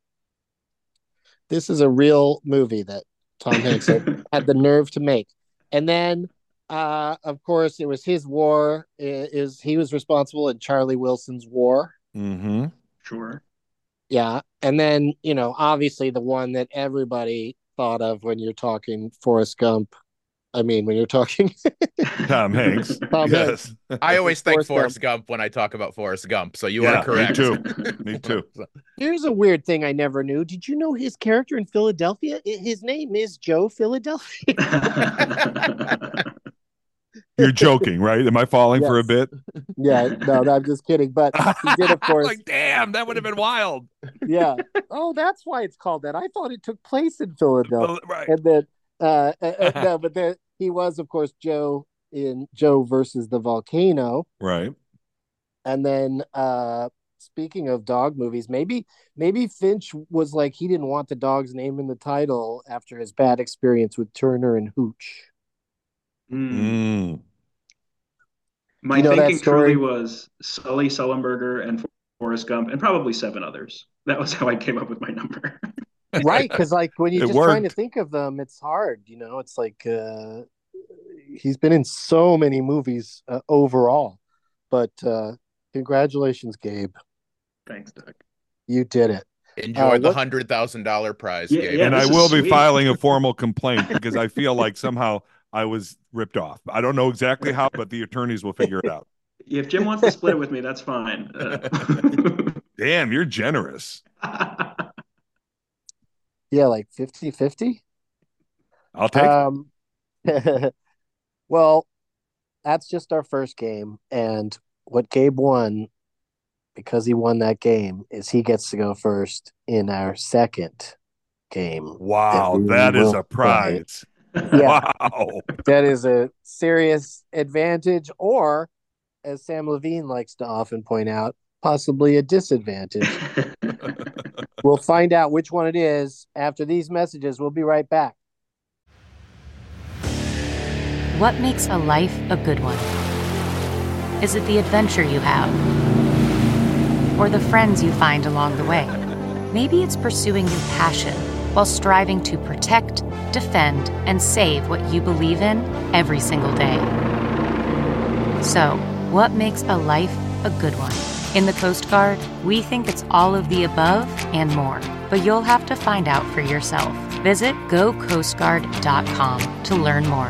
Speaker 8: This is a real movie that Tom Hanks had, had the nerve to make. And then, uh, of course, it was his war. Is he was responsible in Charlie Wilson's War?
Speaker 9: Mm-hmm.
Speaker 10: Sure.
Speaker 8: Yeah, and then you know, obviously, the one that everybody thought of when you're talking Forrest Gump. I mean, when you're talking
Speaker 9: Tom Hanks.
Speaker 8: Tom
Speaker 9: Yes.
Speaker 8: Hanks.
Speaker 11: I always think
Speaker 8: Forrest
Speaker 11: Forrest Gump. when I talk about Forrest Gump, so you
Speaker 9: Yeah,
Speaker 11: are correct.
Speaker 9: Me too. Me too.
Speaker 8: Here's a weird thing I never knew. Did you know his character in Philadelphia? I- His name is Joe Philadelphia.
Speaker 9: You're joking, right? Am I falling for a
Speaker 8: Yes.
Speaker 9: bit?
Speaker 8: Yeah, no, no, I'm just kidding. But he did, of course.
Speaker 9: Like, damn, that would have been wild.
Speaker 8: Yeah. Oh, that's why it's called that. I thought it took place in Philadelphia.
Speaker 9: Right.
Speaker 8: And then, uh, uh, uh, no, but then he was, of course, Joe in Joe versus the Volcano.
Speaker 9: Right.
Speaker 8: And then, uh, speaking of dog movies, maybe maybe Finch was like he didn't want the dog's name in the title after his bad experience with Turner and Hooch.
Speaker 9: Mm.
Speaker 10: My
Speaker 8: You know that
Speaker 10: thinking
Speaker 8: story?
Speaker 10: truly was Sully Sullenberger and Forrest Gump, and probably seven others. That was how I came up with my number.
Speaker 8: Right, because like when you're
Speaker 9: It
Speaker 8: just trying to
Speaker 9: worked.
Speaker 8: think of them, it's hard. You know, it's like uh, he's been in so many movies uh, overall. But uh, congratulations, Gabe.
Speaker 10: Thanks, Doug.
Speaker 8: You did it.
Speaker 11: Enjoy
Speaker 8: Uh,
Speaker 11: the
Speaker 8: what-
Speaker 11: hundred thousand dollar prize,
Speaker 10: Yeah,
Speaker 11: Gabe.
Speaker 10: yeah.
Speaker 9: And I
Speaker 10: this is
Speaker 9: will be
Speaker 10: sweet.
Speaker 9: filing a formal complaint because I feel like somehow I was ripped off. I don't know exactly how, but the attorneys will figure it out.
Speaker 10: If Jim wants to split it with me, that's fine. Uh,
Speaker 9: Damn, you're generous.
Speaker 8: Yeah, like fifty-fifty.
Speaker 9: I'll take
Speaker 8: Um, well, that's just our first game. And what Gabe won, because he won that game, is he gets to go first in our second game.
Speaker 9: Wow,
Speaker 8: we
Speaker 9: that is
Speaker 8: will
Speaker 9: a prize.
Speaker 8: Yeah.
Speaker 9: Wow.
Speaker 8: That is a serious advantage, or, as Sam Levine likes to often point out, possibly a disadvantage. We'll find out which one it is after these messages. We'll be right back.
Speaker 6: What makes a life a good one? Is it the adventure you have? Or the friends you find along the way? Maybe it's pursuing your passion while striving to protect, defend, and save what you believe in every single day. So, what makes a life a good one? In the Coast Guard, we think it's all of the above and more, but you'll have to find out for yourself. Visit go coast guard dot com to learn more.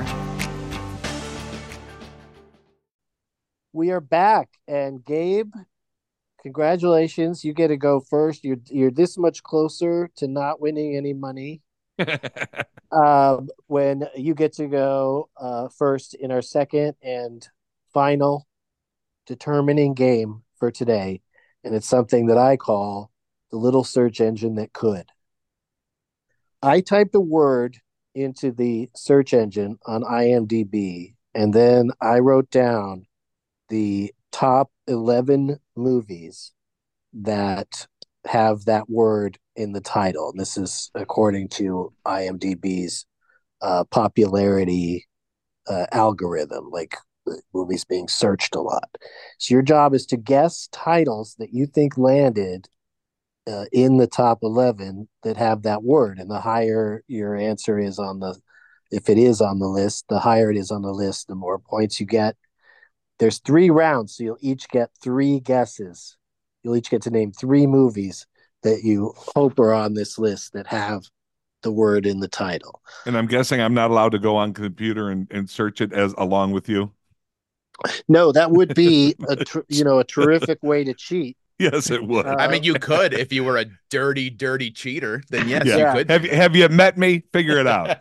Speaker 8: We are back, and Gabe, congratulations! You get to go first. You're you're this much closer to not winning any money. um, when you get to go uh, first in our second and final determining game for today, and it's something that I call the little search engine that could. I typed a word into the search engine on IMDb, and then I wrote down the top eleven movies that have that word in the title. And this is according to IMDb's uh, popularity uh, algorithm, like movies being searched a lot. So your job is to guess titles that you think landed uh, in the top eleven that have that word. And the higher your answer is on the, if it is on the list, the higher it is on the list, the more points you get. There's three rounds, so you'll each get three guesses. You'll each get to name three movies that you hope are on this list that have the word in the title.
Speaker 9: And I'm guessing I'm not allowed to go on computer and, and search it as along with you.
Speaker 8: No, that would be a tr- you know a terrific way to cheat.
Speaker 9: Yes, it would.
Speaker 8: Uh,
Speaker 11: I mean, you could if you were a dirty, dirty cheater. Then yes,
Speaker 9: Yeah.
Speaker 11: you could.
Speaker 9: Have, have you met me? Figure it out.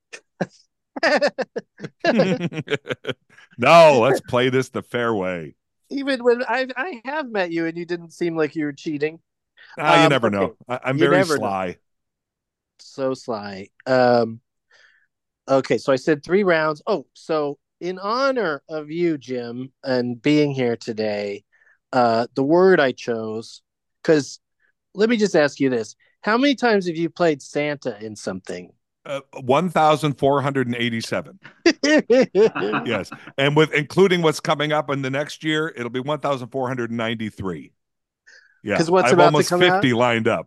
Speaker 9: No, let's play this the fair way.
Speaker 8: Even when I I have met you and you didn't seem like you were cheating.
Speaker 9: Ah, you
Speaker 8: Um,
Speaker 9: never
Speaker 8: okay.
Speaker 9: know. I, I'm
Speaker 8: You
Speaker 9: very
Speaker 8: never know.
Speaker 9: sly.
Speaker 8: So sly. Um, okay, so I said three rounds. Oh, so in honor of you, Jim, and being here today, uh, the word I chose, because let me just ask you this. How many times have you played Santa in something?
Speaker 9: Uh, one thousand four hundred eighty-seven. Yes. And with including what's coming up in the next year, it'll be one thousand four hundred ninety-three. Yeah.
Speaker 8: 'Cause what's
Speaker 9: I have
Speaker 8: about to
Speaker 9: almost
Speaker 8: come
Speaker 9: fifty
Speaker 8: out?
Speaker 9: lined up.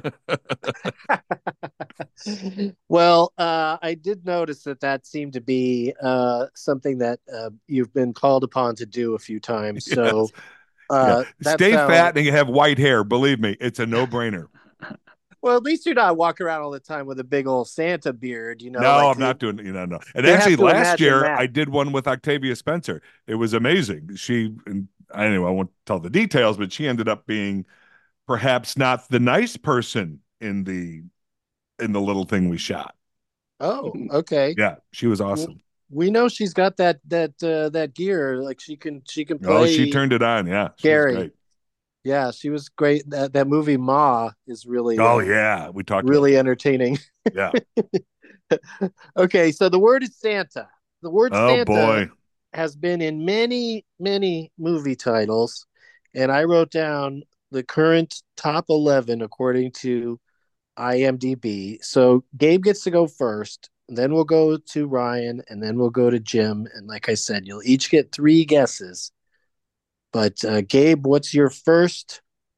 Speaker 8: Well, uh, I did notice that that seemed to be uh, something that uh, you've been called upon to do a few times. So
Speaker 9: Yes.
Speaker 8: uh,
Speaker 9: Yeah.
Speaker 8: that
Speaker 9: Stay
Speaker 8: sounds-
Speaker 9: fat and you have white hair. Believe me, it's a no-brainer.
Speaker 8: Well, at least you're not walking around all the time with a big old Santa beard, you know.
Speaker 9: No,
Speaker 8: like
Speaker 9: I'm not doing you know, no. And
Speaker 8: you have
Speaker 9: actually
Speaker 8: to
Speaker 9: last
Speaker 8: imagine
Speaker 9: year
Speaker 8: that.
Speaker 9: I did one with Octavia Spencer. It was amazing. She and anyway, I won't tell the details, but she ended up being perhaps not the nice person in the in the little thing we shot.
Speaker 8: Oh, okay.
Speaker 9: Yeah, she was awesome.
Speaker 8: We know she's got that that uh, that gear. Like she can she can play.
Speaker 9: Oh, she turned it on. Yeah, she was
Speaker 8: Gary.
Speaker 9: great.
Speaker 8: Yeah, she was great. That that movie Ma is really
Speaker 9: Oh
Speaker 8: uh,
Speaker 9: yeah, we talked
Speaker 8: really entertaining.
Speaker 9: about that. Yeah.
Speaker 8: Okay, so the word is Santa. The word
Speaker 9: Oh
Speaker 8: Santa
Speaker 9: boy.
Speaker 8: has been in many many movie titles, and I wrote down the current top eleven according to IMDb. So Gabe gets to go first, then we'll go to Ryan, and then we'll go to Jim. And like I said, you'll each get three guesses. But uh, Gabe, what's your first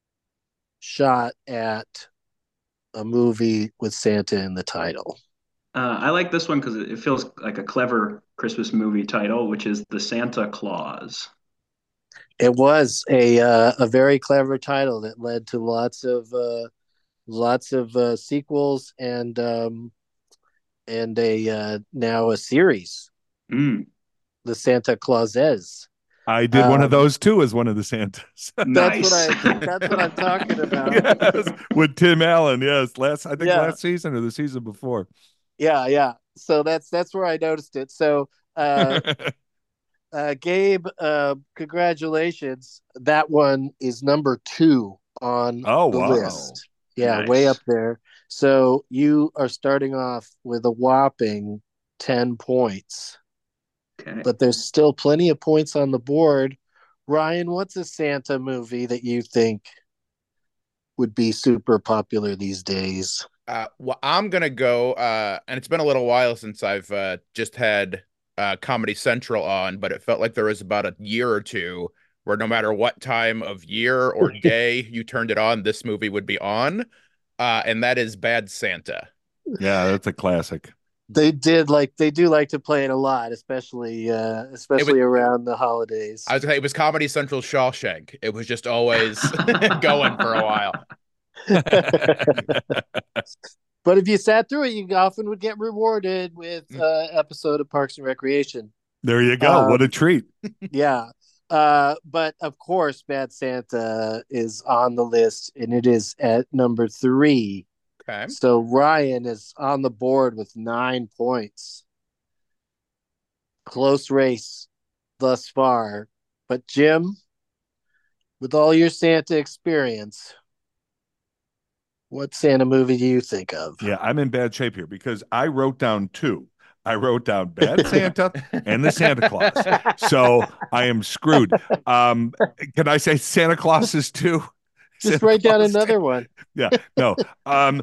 Speaker 8: shot at a movie with Santa in the title?
Speaker 10: Uh, I like this one because it feels like a clever Christmas movie title, which is The Santa Claus.
Speaker 8: It was a uh, a very clever title that led to lots of uh, lots of uh, sequels and um, and a uh, now a series,
Speaker 10: Mm.
Speaker 8: The Santa Clauses.
Speaker 9: I did one of
Speaker 8: Um,
Speaker 9: those too as one of the Santas.
Speaker 8: That's
Speaker 10: Nice.
Speaker 8: what I that's what I'm talking about.
Speaker 9: Yes, with Tim Allen. Yes, last I think
Speaker 8: Yeah.
Speaker 9: last season or the season before.
Speaker 8: Yeah, yeah. So that's that's where I noticed it. So uh, uh, Gabe, uh, congratulations. That one is number two on
Speaker 9: Oh,
Speaker 8: the
Speaker 9: wow.
Speaker 8: list. Yeah,
Speaker 10: Nice.
Speaker 8: way up there. So you are starting off with a whopping ten points,
Speaker 10: Okay.
Speaker 8: but there's still plenty of points on the board. Ryan, what's a Santa movie that you think would be super popular these days?
Speaker 11: Uh, well, I'm gonna go, uh, and it's been a little while since I've uh, just had uh, Comedy Central on, but it felt like there was about a year or two where no matter what time of year or day you turned it on, this movie would be on, uh, and that is Bad Santa.
Speaker 9: Yeah, that's a classic.
Speaker 8: They did like they do like to play it a lot, especially uh, especially around the holidays.
Speaker 11: I was gonna say it was Comedy Central Shawshank. It was just always going for a while.
Speaker 8: But if you sat through it, you often would get rewarded with
Speaker 11: Mm.
Speaker 8: uh, episode of Parks and Recreation.
Speaker 9: There you go.
Speaker 8: Um,
Speaker 9: What a treat.
Speaker 8: Yeah. Uh, but of course, Bad Santa is on the list, and it is at number three.
Speaker 11: Okay.
Speaker 8: So Ryan is on the board with nine points. Close race thus far. But Jim, with all your Santa experience, what Santa movie do you think of?
Speaker 9: Yeah, I'm in bad shape here because I wrote down two. I wrote down Bad Santa and the Santa Claus. So I am screwed. Um, can I say Santa Claus is two?
Speaker 8: Just
Speaker 9: Santa
Speaker 8: write down
Speaker 9: Claus
Speaker 8: another one.
Speaker 9: Yeah, no. Um,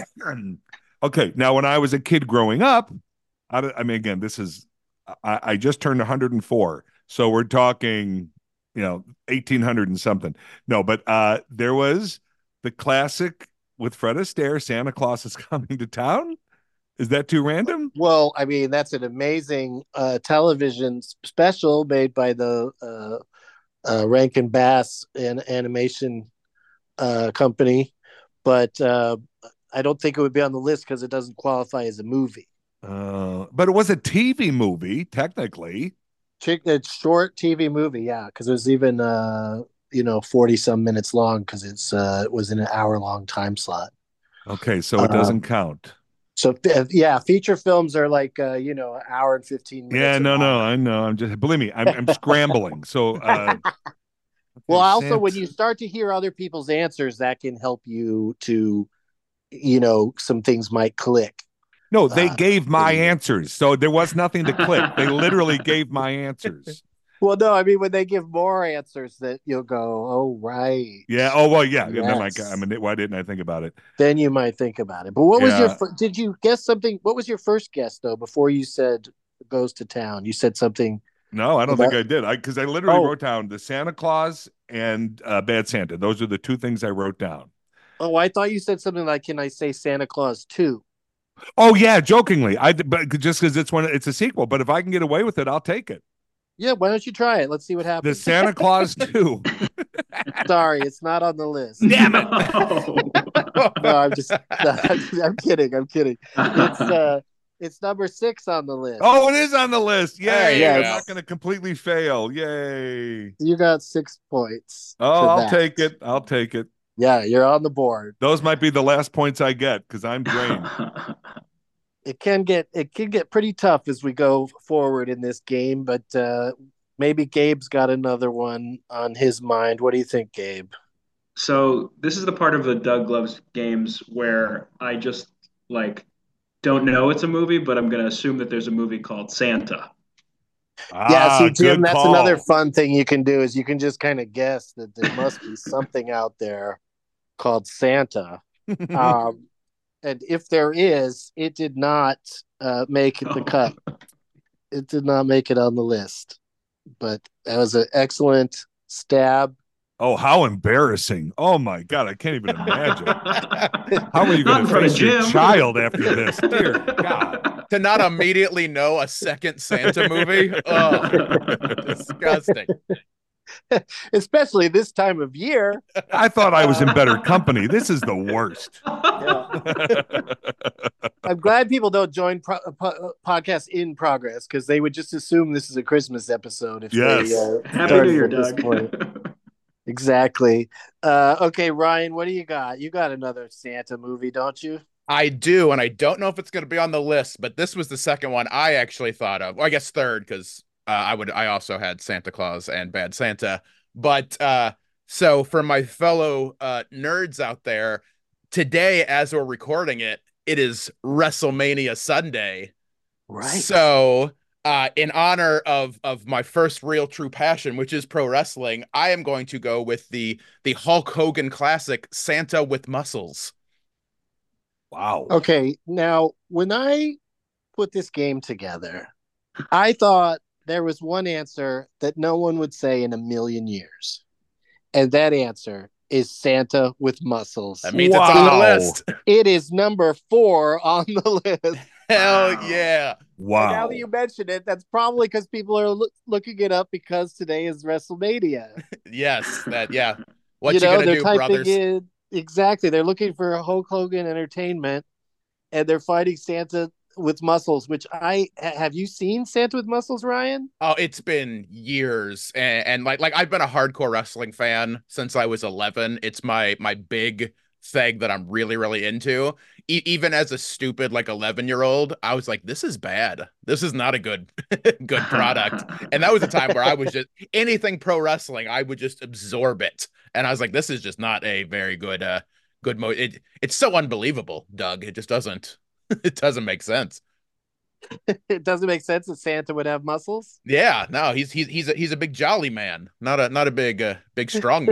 Speaker 9: okay, now when I was a kid growing up, I, don't- I mean, again, this is I, I just turned one hundred four, so we're talking, you know, eighteen hundred and something. No, but uh, there was the classic with Fred Astaire, Santa Claus is coming to town. Is that too random?
Speaker 8: Well, I mean, that's an amazing uh, television special made by the uh, uh, Rankin Bass and animation uh, company, but uh, I don't think it would be on the list because it doesn't qualify as a movie.
Speaker 9: Uh, but it was a T V movie, technically.
Speaker 8: Chick, a short T V movie, yeah, because it was even uh, you know forty some minutes long because it's uh, it was in an hour long time slot.
Speaker 9: Okay, so it doesn't um, count.
Speaker 8: So yeah, feature films are like uh, you know an hour and fifteen minutes.
Speaker 9: Yeah, no, no, I know. I'm just believe me, I'm, I'm scrambling. So, uh, okay,
Speaker 8: well, also
Speaker 9: Santa.
Speaker 8: when you start to hear other people's answers, that can help you to, you know, some things might click.
Speaker 9: No, they
Speaker 8: uh,
Speaker 9: gave my answers, so there was nothing to click. They literally gave my answers.
Speaker 8: Well, no, I mean when they give more answers, that you'll go, "Oh, right."
Speaker 9: Yeah. Oh, well, yeah.
Speaker 8: Yes.
Speaker 9: Oh my God. I mean, why didn't I think about it?
Speaker 8: Then you might think about it. But what was
Speaker 9: Yeah.
Speaker 8: your? Did you guess something? What was your first guess though? Before you said goes to town, you said something.
Speaker 9: No, I don't
Speaker 8: about-
Speaker 9: think I did. I because I literally
Speaker 8: Oh.
Speaker 9: wrote down the Santa Claus and uh, Bad Santa. Those are the two things I wrote down.
Speaker 8: Oh, I thought you said something like, "Can I say Santa Claus two?"
Speaker 9: Oh yeah, jokingly. I but just because it's one, it's a sequel. But if I can get away with it, I'll take it.
Speaker 8: Yeah, why don't you try it? Let's see what
Speaker 9: The
Speaker 8: happens.
Speaker 9: Santa Claus two.
Speaker 8: Sorry, it's not on the list.
Speaker 9: Damn it!
Speaker 8: No, I'm just. I'm kidding. I'm kidding. It's uh, it's number six on the list.
Speaker 9: Oh, it is on the list. Yay!
Speaker 8: Yes.
Speaker 9: I'm not going to completely fail. Yay!
Speaker 8: You got six points.
Speaker 9: Oh,
Speaker 8: for
Speaker 9: I'll
Speaker 8: that.
Speaker 9: take it. I'll take it.
Speaker 8: Yeah, you're on the board.
Speaker 9: Those might be the last points I get because I'm drained.
Speaker 8: It can get it can get pretty tough as we go forward in this game, but uh, maybe Gabe's got another one on his mind. What do you think, Gabe?
Speaker 10: So this is the part of the Doug Loves games where I just like don't know it's a movie, but I'm going to assume that there's a movie called Santa.
Speaker 8: yeah,
Speaker 9: Ah,
Speaker 8: see, Jim,
Speaker 9: good
Speaker 8: that's
Speaker 9: call.
Speaker 8: another fun thing you can do is you can just kind of guess that there must be something out there called Santa. Um, and if there is, it did not uh, make it the cut. It did not make it on the list. But that was an excellent stab.
Speaker 9: Oh, how embarrassing. Oh my God, I can't even imagine. How are you
Speaker 10: Not
Speaker 9: going
Speaker 10: in
Speaker 9: to
Speaker 10: front of
Speaker 9: face your
Speaker 10: Jim.
Speaker 9: child after this? Dear God.
Speaker 11: To not immediately know a second Santa movie. Oh, disgusting.
Speaker 8: Especially this time of year.
Speaker 9: I thought I was in better company. This is the worst.
Speaker 8: I'm glad people don't join pro- po- podcasts in progress because they would just assume this is a Christmas episode. If
Speaker 9: Yes.
Speaker 8: they, uh,
Speaker 10: Happy
Speaker 8: started
Speaker 10: New Year,
Speaker 8: at this
Speaker 10: Doug.
Speaker 8: point. Exactly. Uh, okay, Ryan, what do you got? You got another Santa movie, don't you?
Speaker 11: I do, and I don't know if it's going to be on the list, but this was the second one I actually thought of. Well, I guess third because uh, I would. I also had Santa Claus and Bad Santa. But uh, so for my fellow uh, nerds out there, today, as we're recording it, it is WrestleMania Sunday.
Speaker 8: Right.
Speaker 11: So, uh, in honor of of my first real true passion, which is pro wrestling, I am going to go with the the Hulk Hogan classic, Santa with Muscles.
Speaker 9: Wow.
Speaker 8: Okay, now when I put this game together, I thought there was one answer that no one would say in a million years. And that answer is Santa with Muscles.
Speaker 11: That means it's on the
Speaker 9: Wow.
Speaker 11: list.
Speaker 8: It is number four on the list.
Speaker 11: Hell yeah.
Speaker 8: And
Speaker 9: Wow.
Speaker 8: now that you mention it, that's probably because people are loo- looking it up because today is WrestleMania.
Speaker 11: Yes, that yeah. What
Speaker 8: you
Speaker 11: you,
Speaker 8: know,
Speaker 11: gonna
Speaker 8: they're
Speaker 11: do,
Speaker 8: typing
Speaker 11: brothers?
Speaker 8: in exactly. They're looking for Hulk Hogan entertainment, and they're fighting Santa with Muscles. Which I have you seen Santa with Muscles, Ryan?
Speaker 11: Oh, it's been years, and, and like like I've been a hardcore wrestling fan since I was eleven. It's my my big thing that I'm really really into. E- even as a stupid like eleven year old, I was like, this is bad. This is not a good good product. And that was a time where I was just anything pro wrestling, I would just absorb it. And I was like, this is just not a very good uh good mo. It it's so unbelievable, Doug. It just doesn't it doesn't make sense.
Speaker 8: It doesn't make sense that Santa would have muscles.
Speaker 11: Yeah, no, he's he's he's a, he's a big jolly man, not a not a big uh, big strongman.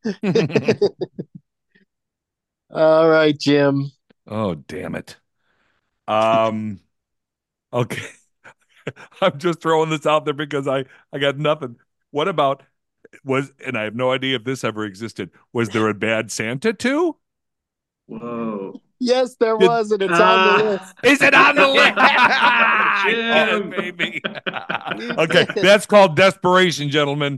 Speaker 8: All right, Jim.
Speaker 9: Oh, damn it. Um, okay. I'm just throwing this out there because I, I got nothing. What about was, and I have no idea if this ever existed. Was there a Bad Santa too?
Speaker 10: Whoa.
Speaker 8: Yes, there
Speaker 9: Did-
Speaker 8: was, and it's on
Speaker 10: Ah.
Speaker 8: the list.
Speaker 9: Is it on the list?
Speaker 10: Jim.
Speaker 9: Oh, baby. Okay, that's called desperation, gentlemen.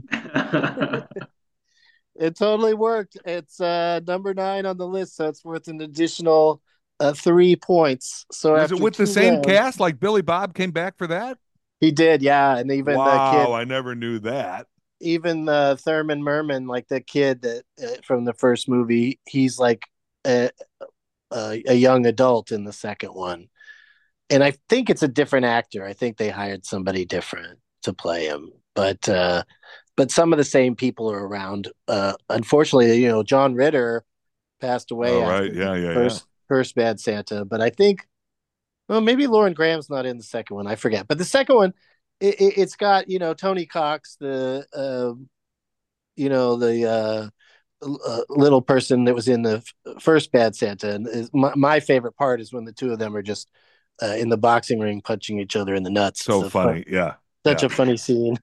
Speaker 8: It totally worked. It's uh, number nine on the list, so it's worth an additional uh, three points. So
Speaker 9: Was
Speaker 8: after
Speaker 9: it with the
Speaker 8: two
Speaker 9: same
Speaker 8: rounds-
Speaker 9: cast? Like Billy Bob came back for that?
Speaker 8: He did, yeah, and even
Speaker 9: Wow,
Speaker 8: the kid,
Speaker 9: I never knew that.
Speaker 8: even uh, Thurman Merman, like the kid that uh, from the first movie, he's like a, a a young adult in the second one, and I think it's a different actor. I think they hired somebody different to play him, but uh, but some of the same people are around. Uh, unfortunately, you know, John Ritter passed away.
Speaker 9: Oh, right.
Speaker 8: after
Speaker 9: Yeah,
Speaker 8: the
Speaker 9: yeah,
Speaker 8: first first Bad Santa, but I think, well, maybe Lauren Graham's not in the second one. I forget, but the second one, it, it, it's got, you know, Tony Cox, the uh, you know the uh, uh, little person that was in the f- first Bad Santa, and is, my, my favorite part is when the two of them are just uh, in the boxing ring punching each other in the nuts.
Speaker 9: So
Speaker 8: It's a
Speaker 9: funny.
Speaker 8: fun-
Speaker 9: Yeah.
Speaker 8: such
Speaker 9: yeah.
Speaker 8: a funny scene.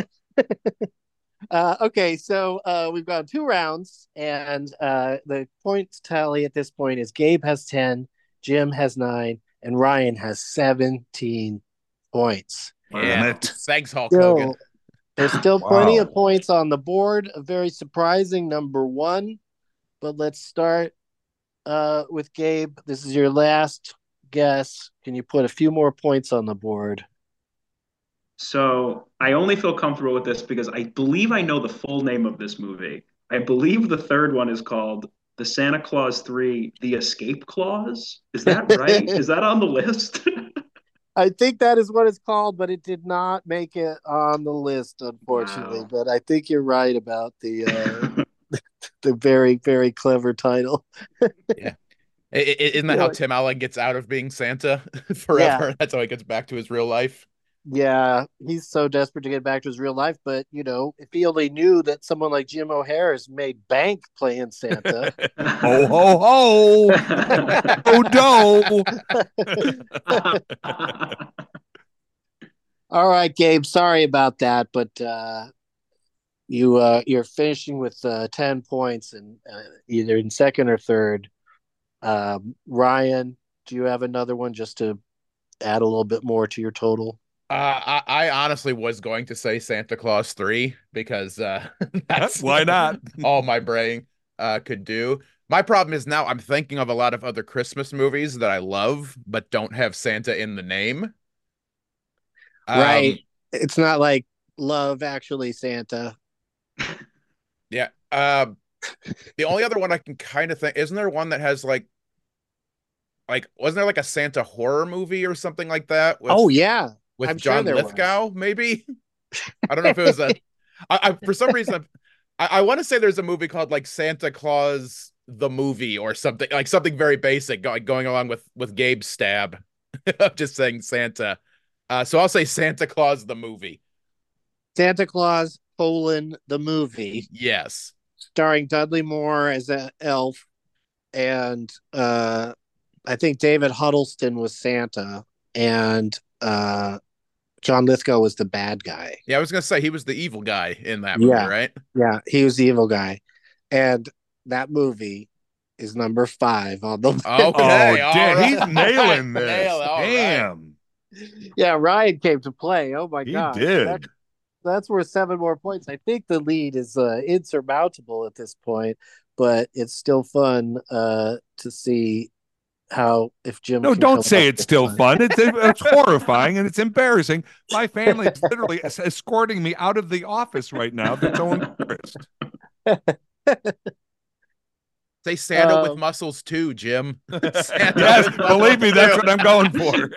Speaker 8: uh, okay, so uh, we've got two rounds, and uh, the points tally at this point is Gabe has ten, Jim has nine, and Ryan has seventeen points.
Speaker 11: Yeah. Thanks, Hulk
Speaker 8: Still,
Speaker 11: Hogan.
Speaker 8: there's still plenty
Speaker 9: Wow.
Speaker 8: of points on the board. A very surprising number one, but let's start uh, with Gabe. This is your last guess. Can you put a few more points on the board?
Speaker 10: So I only feel comfortable with this because I believe I know the full name of this movie. I believe the third one is called The Santa Claus three, The Escape Clause. Is that right? Is that on the list?
Speaker 8: I think that is what it's called, but it did not make it on the list, unfortunately.
Speaker 10: Wow.
Speaker 8: But I think you're right about the uh, the very, very clever title.
Speaker 11: Yeah. I- I- Isn't that
Speaker 8: Yeah,
Speaker 11: how
Speaker 8: like-
Speaker 11: Tim Allen gets out of being Santa forever? That's how he gets back to his real life.
Speaker 8: Yeah, he's so desperate to get back to his real life, but you know, if he only knew that someone like Jim O'Hare has made bank playing Santa.
Speaker 9: Ho, ho, ho. Oh,
Speaker 8: All right, Gabe, sorry about that, but uh you uh you're finishing with uh ten points, and uh, either in second or third. Um Ryan, do you have another one just to add a little bit more to your total?
Speaker 11: Uh, I, I honestly was going to say Santa Claus three because uh, that's
Speaker 9: Why not?
Speaker 11: all my brain uh, could do. My problem is now I'm thinking of a lot of other Christmas movies that I love but don't have Santa in the name. Um,
Speaker 8: Right. It's not like Love Actually Santa.
Speaker 11: Yeah. Uh, the only other one I can kind of think, isn't there one that has like, like, wasn't there like a Santa horror movie or something like that? With,
Speaker 8: Oh yeah.
Speaker 11: with
Speaker 8: I'm sure
Speaker 11: John
Speaker 8: there was.
Speaker 11: Lithgow, maybe? I don't know if it was a. I, I for some reason, I, I want to say there's a movie called like Santa Claus the movie or something, like something very basic, going going along with with Gabe's stab. I'm just saying Santa. Uh, so I'll say Santa Claus the movie.
Speaker 8: Santa Claus colon the movie,
Speaker 11: Yes.
Speaker 8: starring Dudley Moore as an elf, and uh, I think David Huddleston was Santa, and uh, John Lithgow was the bad guy.
Speaker 11: Yeah, I was gonna say he was the evil guy in that movie,
Speaker 8: Yeah.
Speaker 11: right?
Speaker 8: Yeah, he was the evil guy, and that movie is number five on the list.
Speaker 11: Okay,
Speaker 9: Oh,
Speaker 11: all
Speaker 9: damn,
Speaker 11: right.
Speaker 9: he's nailing this.
Speaker 11: Nail it, all right.
Speaker 9: Damn.
Speaker 8: Yeah, Ryan came to play. Oh my
Speaker 9: He
Speaker 8: god,
Speaker 9: did.
Speaker 8: That- that's worth seven more points. I think the lead is uh, insurmountable at this point, but it's still fun uh, to see how if Jim.
Speaker 9: No,
Speaker 8: can
Speaker 9: don't
Speaker 8: come
Speaker 9: say
Speaker 8: up
Speaker 9: it's
Speaker 8: with
Speaker 9: still
Speaker 8: one.
Speaker 9: fun. It's, it's horrifying and it's embarrassing. My family is literally es- escorting me out of the office right now. They're so embarrassed.
Speaker 11: Say Santa
Speaker 8: Um,
Speaker 11: with muscles too, Jim. Santa
Speaker 9: Yes,
Speaker 11: with muscles
Speaker 9: believe me, that's
Speaker 11: too.
Speaker 9: what I'm going for.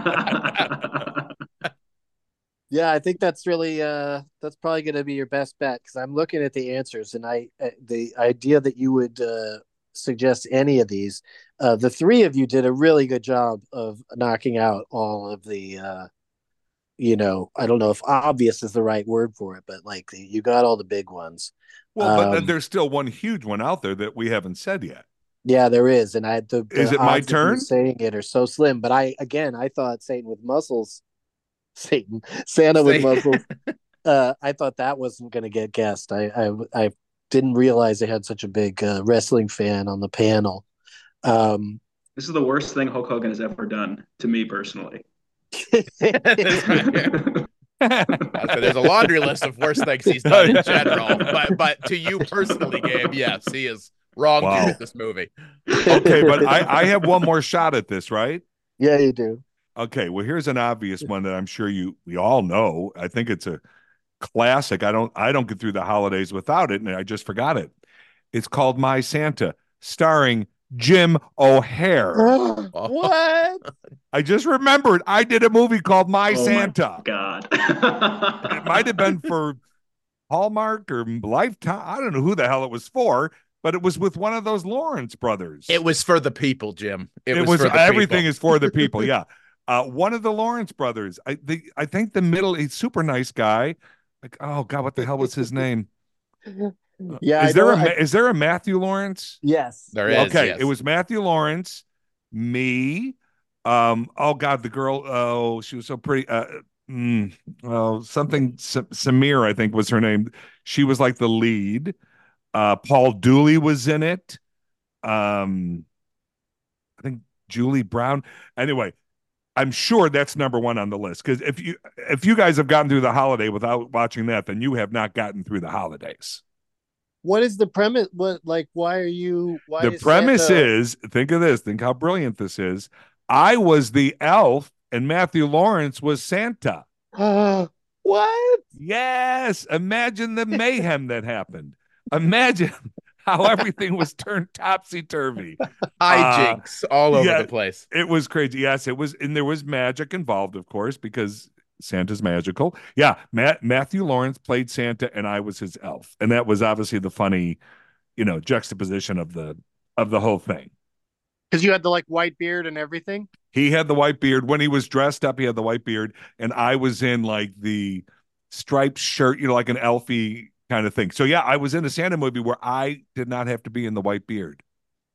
Speaker 8: Yeah, I think that's really uh, that's probably going to be your best bet, because I'm looking at the answers, and I uh, the idea that you would uh, suggest any of these, uh, the three of you did a really good job of knocking out all of the uh, you know, I don't know if obvious is the right word for it, but like you got all the big ones.
Speaker 9: Well, but
Speaker 8: Um,
Speaker 9: there's still one huge one out there that we haven't said yet.
Speaker 8: yeah, there is, and I the,
Speaker 9: Is
Speaker 8: the
Speaker 9: it my
Speaker 8: odds of you
Speaker 9: turn?
Speaker 8: saying it are so slim. But I again, I thought Satan with muscles, Satan, Santa with
Speaker 11: Say-
Speaker 8: muscles. Uh, I thought that wasn't going to get guessed. I, I I didn't realize they had such a big uh, wrestling fan on the panel. Um,
Speaker 10: This is the worst thing Hulk Hogan has ever done to me personally.
Speaker 11: So there's a laundry list of worst things he's done in general, but but to you personally, Gabe, yes, he is wronged
Speaker 9: Wow.
Speaker 11: you with this movie.
Speaker 9: Okay, but I, I have one more shot at this, right?
Speaker 8: Yeah, you do.
Speaker 9: Okay, well, here's an obvious one that I'm sure you we all know. I think it's a classic. I don't I don't get through the holidays without it, and I just forgot it. It's called My Santa, starring Jim O'Hare.
Speaker 8: What?
Speaker 9: I just remembered I did a movie called My
Speaker 10: Oh
Speaker 9: Santa.
Speaker 10: my God.
Speaker 9: It might have been for Hallmark or Lifetime. I don't know who the hell it was for, but it was with one of those Lawrence brothers.
Speaker 11: It was for the people, Jim. It,
Speaker 9: It,
Speaker 11: was,
Speaker 9: was,
Speaker 11: for the
Speaker 9: everything
Speaker 11: people.
Speaker 9: is for the people. Yeah. Uh, one of the Lawrence brothers. I the I think the middle, he's super nice guy. Like, oh God, what the hell was his name?
Speaker 8: Yeah,
Speaker 9: is
Speaker 8: I
Speaker 9: there
Speaker 8: know,
Speaker 9: a Ma-
Speaker 8: I-
Speaker 9: is there a Matthew Lawrence?
Speaker 8: Yes,
Speaker 11: There
Speaker 8: yes.
Speaker 11: is,
Speaker 9: Okay,
Speaker 11: yes.
Speaker 9: it was Matthew Lawrence, me. Um, oh God, the girl. Oh, she was so pretty. Uh, mm, oh, something S- Samir, I think was her name. She was like the lead. Uh, Paul Dooley was in it. Um, I think Julie Brown. Anyway, I'm sure that's number one on the list because if you if you guys have gotten through the holiday without watching that, then you have not gotten through the holidays.
Speaker 8: What is the premise? What like? Why are you? Why
Speaker 9: The
Speaker 8: is
Speaker 9: premise
Speaker 8: Santa-
Speaker 9: is, think of this, think how brilliant this is. I was the elf and Matthew Lawrence was Santa.
Speaker 8: what?
Speaker 9: Yes. Imagine the mayhem that happened. Imagine how everything was turned topsy-turvy.
Speaker 11: Hijinks all over
Speaker 9: yeah,
Speaker 11: the place.
Speaker 9: It was crazy. Yes, it was, and there was magic involved, of course, because Santa's magical. Yeah, Matt, Matthew Lawrence played Santa, and I was his elf, and that was obviously the funny, you know, juxtaposition of the of the whole thing.
Speaker 8: Because you had the like white beard and everything.
Speaker 9: He had the white beard when he was dressed up. He had the white beard, and I was in like the striped shirt, you know, like an elfie kind of thing. So yeah, I was in a Santa movie where I did not have to be in the white beard.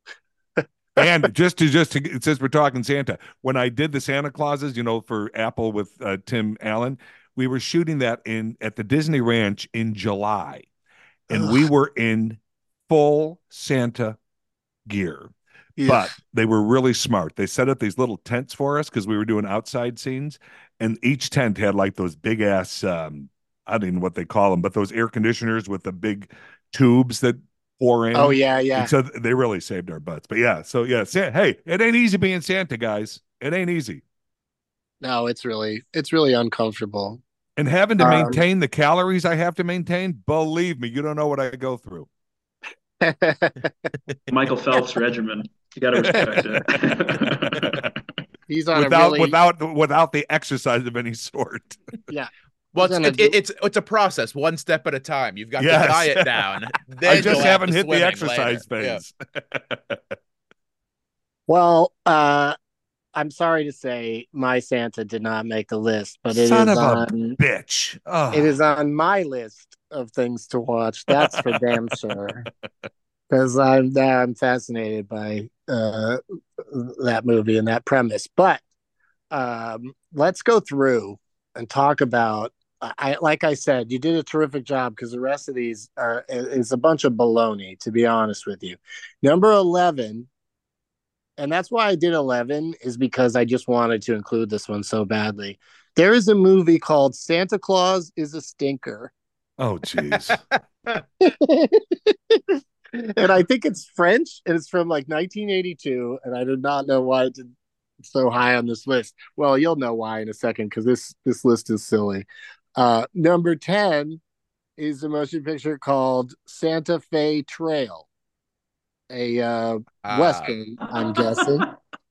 Speaker 9: And just to just to since we're talking Santa, when I did the Santa Clauses, you know, for Apple with uh, Tim Allen, we were shooting that in at the Disney Ranch in July, and
Speaker 8: Ugh.
Speaker 9: we were in full Santa gear. But they were really smart. They set up these little tents for us because we were doing outside scenes, and each tent had like those big ass um, I don't know what they call them, but those air conditioners with the big tubes that pour in.
Speaker 8: Oh yeah, yeah.
Speaker 9: And so they really saved our butts. But yeah, so yeah, Sa- hey, it ain't easy being Santa, guys. It ain't easy.
Speaker 8: No, it's really it's really uncomfortable.
Speaker 9: And having to
Speaker 8: Um,
Speaker 9: maintain the calories I have to maintain, believe me, you don't know what I go through.
Speaker 10: Michael Phelps regimen. You got to respect it.
Speaker 8: He's on
Speaker 9: without
Speaker 8: a really
Speaker 9: without without the exercise of any sort.
Speaker 8: yeah.
Speaker 11: Well,
Speaker 8: He's
Speaker 11: it's,
Speaker 8: on a
Speaker 11: it, it, it's it's a process, one step at a time. You've got
Speaker 9: Yes.
Speaker 11: the diet down. Then
Speaker 9: I
Speaker 11: you'll
Speaker 9: just
Speaker 11: have
Speaker 9: haven't hit the
Speaker 11: swimming
Speaker 9: exercise
Speaker 11: later. Yeah.
Speaker 9: phase.
Speaker 8: Well, uh, I'm sorry to say, my Santa did not make the list, but it
Speaker 9: Son
Speaker 8: is
Speaker 9: of a
Speaker 8: on
Speaker 9: bitch. Oh.
Speaker 8: it is on my list of things to watch. That's for damn sure. Because I'm I'm fascinated by uh, that movie and that premise. But um, let's go through and talk about. I like I said, you did a terrific job because the rest of these are is a bunch of baloney. To be honest with you, number eleven, and that's why I did eleven is because I just wanted to include this one so badly. There is a movie called Santa Claus is a Stinker.
Speaker 9: Oh, jeez.
Speaker 8: And I think it's French, and it's from like nineteen eighty-two, and I did not know why it did so high on this list. Well, you'll know why in a second because this this list is silly. Uh, number ten is a motion picture called Santa Fe Trail, a uh,
Speaker 11: Ah.
Speaker 8: western, I'm guessing.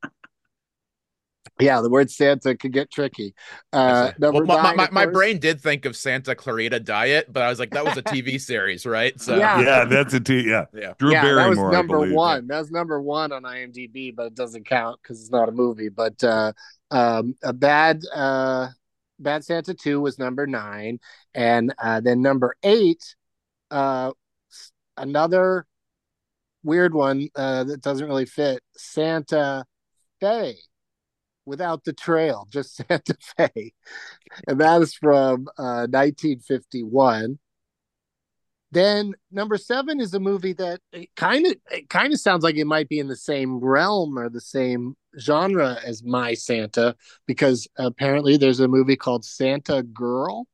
Speaker 8: Yeah, the word Santa could get tricky. Uh, number
Speaker 11: Well, my,
Speaker 8: nine,
Speaker 11: my,
Speaker 8: of
Speaker 11: my
Speaker 8: course-
Speaker 11: brain did think of Santa Clarita Diet, but I was like, that was a T V series, right? So
Speaker 8: Yeah.
Speaker 9: Yeah, that's a T. Yeah.
Speaker 11: Yeah.
Speaker 9: Drew
Speaker 8: yeah,
Speaker 9: Barrymore.
Speaker 8: that was
Speaker 9: I
Speaker 8: number
Speaker 9: believe.
Speaker 8: one. That was number one on IMDb, but it doesn't count because it's not a movie. But uh, um, a bad, uh, Bad Santa two was number nine. And uh, then number eight, uh, another weird one uh, that doesn't really fit, Santa Fe, without the trail, just Santa Fe. And that is from uh, nineteen fifty-one. Then number seven is a movie that kind of it kind of sounds like it might be in the same realm or the same genre as My Santa, because apparently there's a movie called Santa Girl.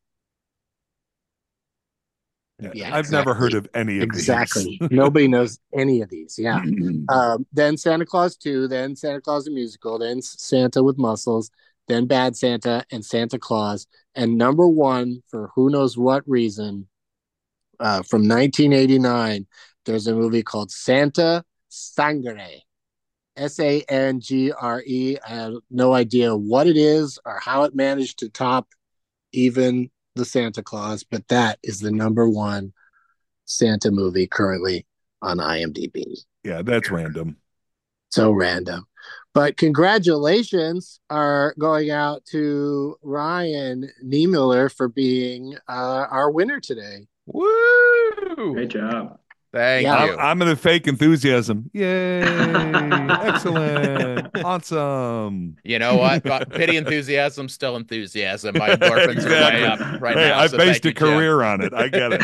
Speaker 9: Yeah,
Speaker 8: Yeah,
Speaker 9: I've
Speaker 8: exactly.
Speaker 9: never heard of any of
Speaker 8: exactly.
Speaker 9: these.
Speaker 8: Nobody knows any of these. Yeah. um, then Santa Claus two, then Santa Claus the Musical, then Santa with Muscles, then Bad Santa and Santa Claus. And number one, for who knows what reason, uh, from nineteen eighty-nine, there's a movie called Santa Sangre. S A N G R E. I have no idea what it is or how it managed to top even the Santa Claus, but that is the number one Santa movie currently on IMDb.
Speaker 9: Yeah, that's random.
Speaker 8: So random. But congratulations are going out to Ryan Niemiller for being uh, our winner today.
Speaker 11: Woo!
Speaker 10: Great job.
Speaker 11: Thank
Speaker 8: Yeah.
Speaker 11: you.
Speaker 9: I'm, I'm in a fake enthusiasm. Yay! Excellent! Awesome!
Speaker 11: You know what? But pity enthusiasm, still enthusiasm. My endorphins
Speaker 9: Exactly.
Speaker 11: are way up right
Speaker 9: Hey,
Speaker 11: now.
Speaker 9: I've
Speaker 11: so
Speaker 9: based
Speaker 11: thank
Speaker 9: a
Speaker 11: you, Jim.
Speaker 9: career on it. I get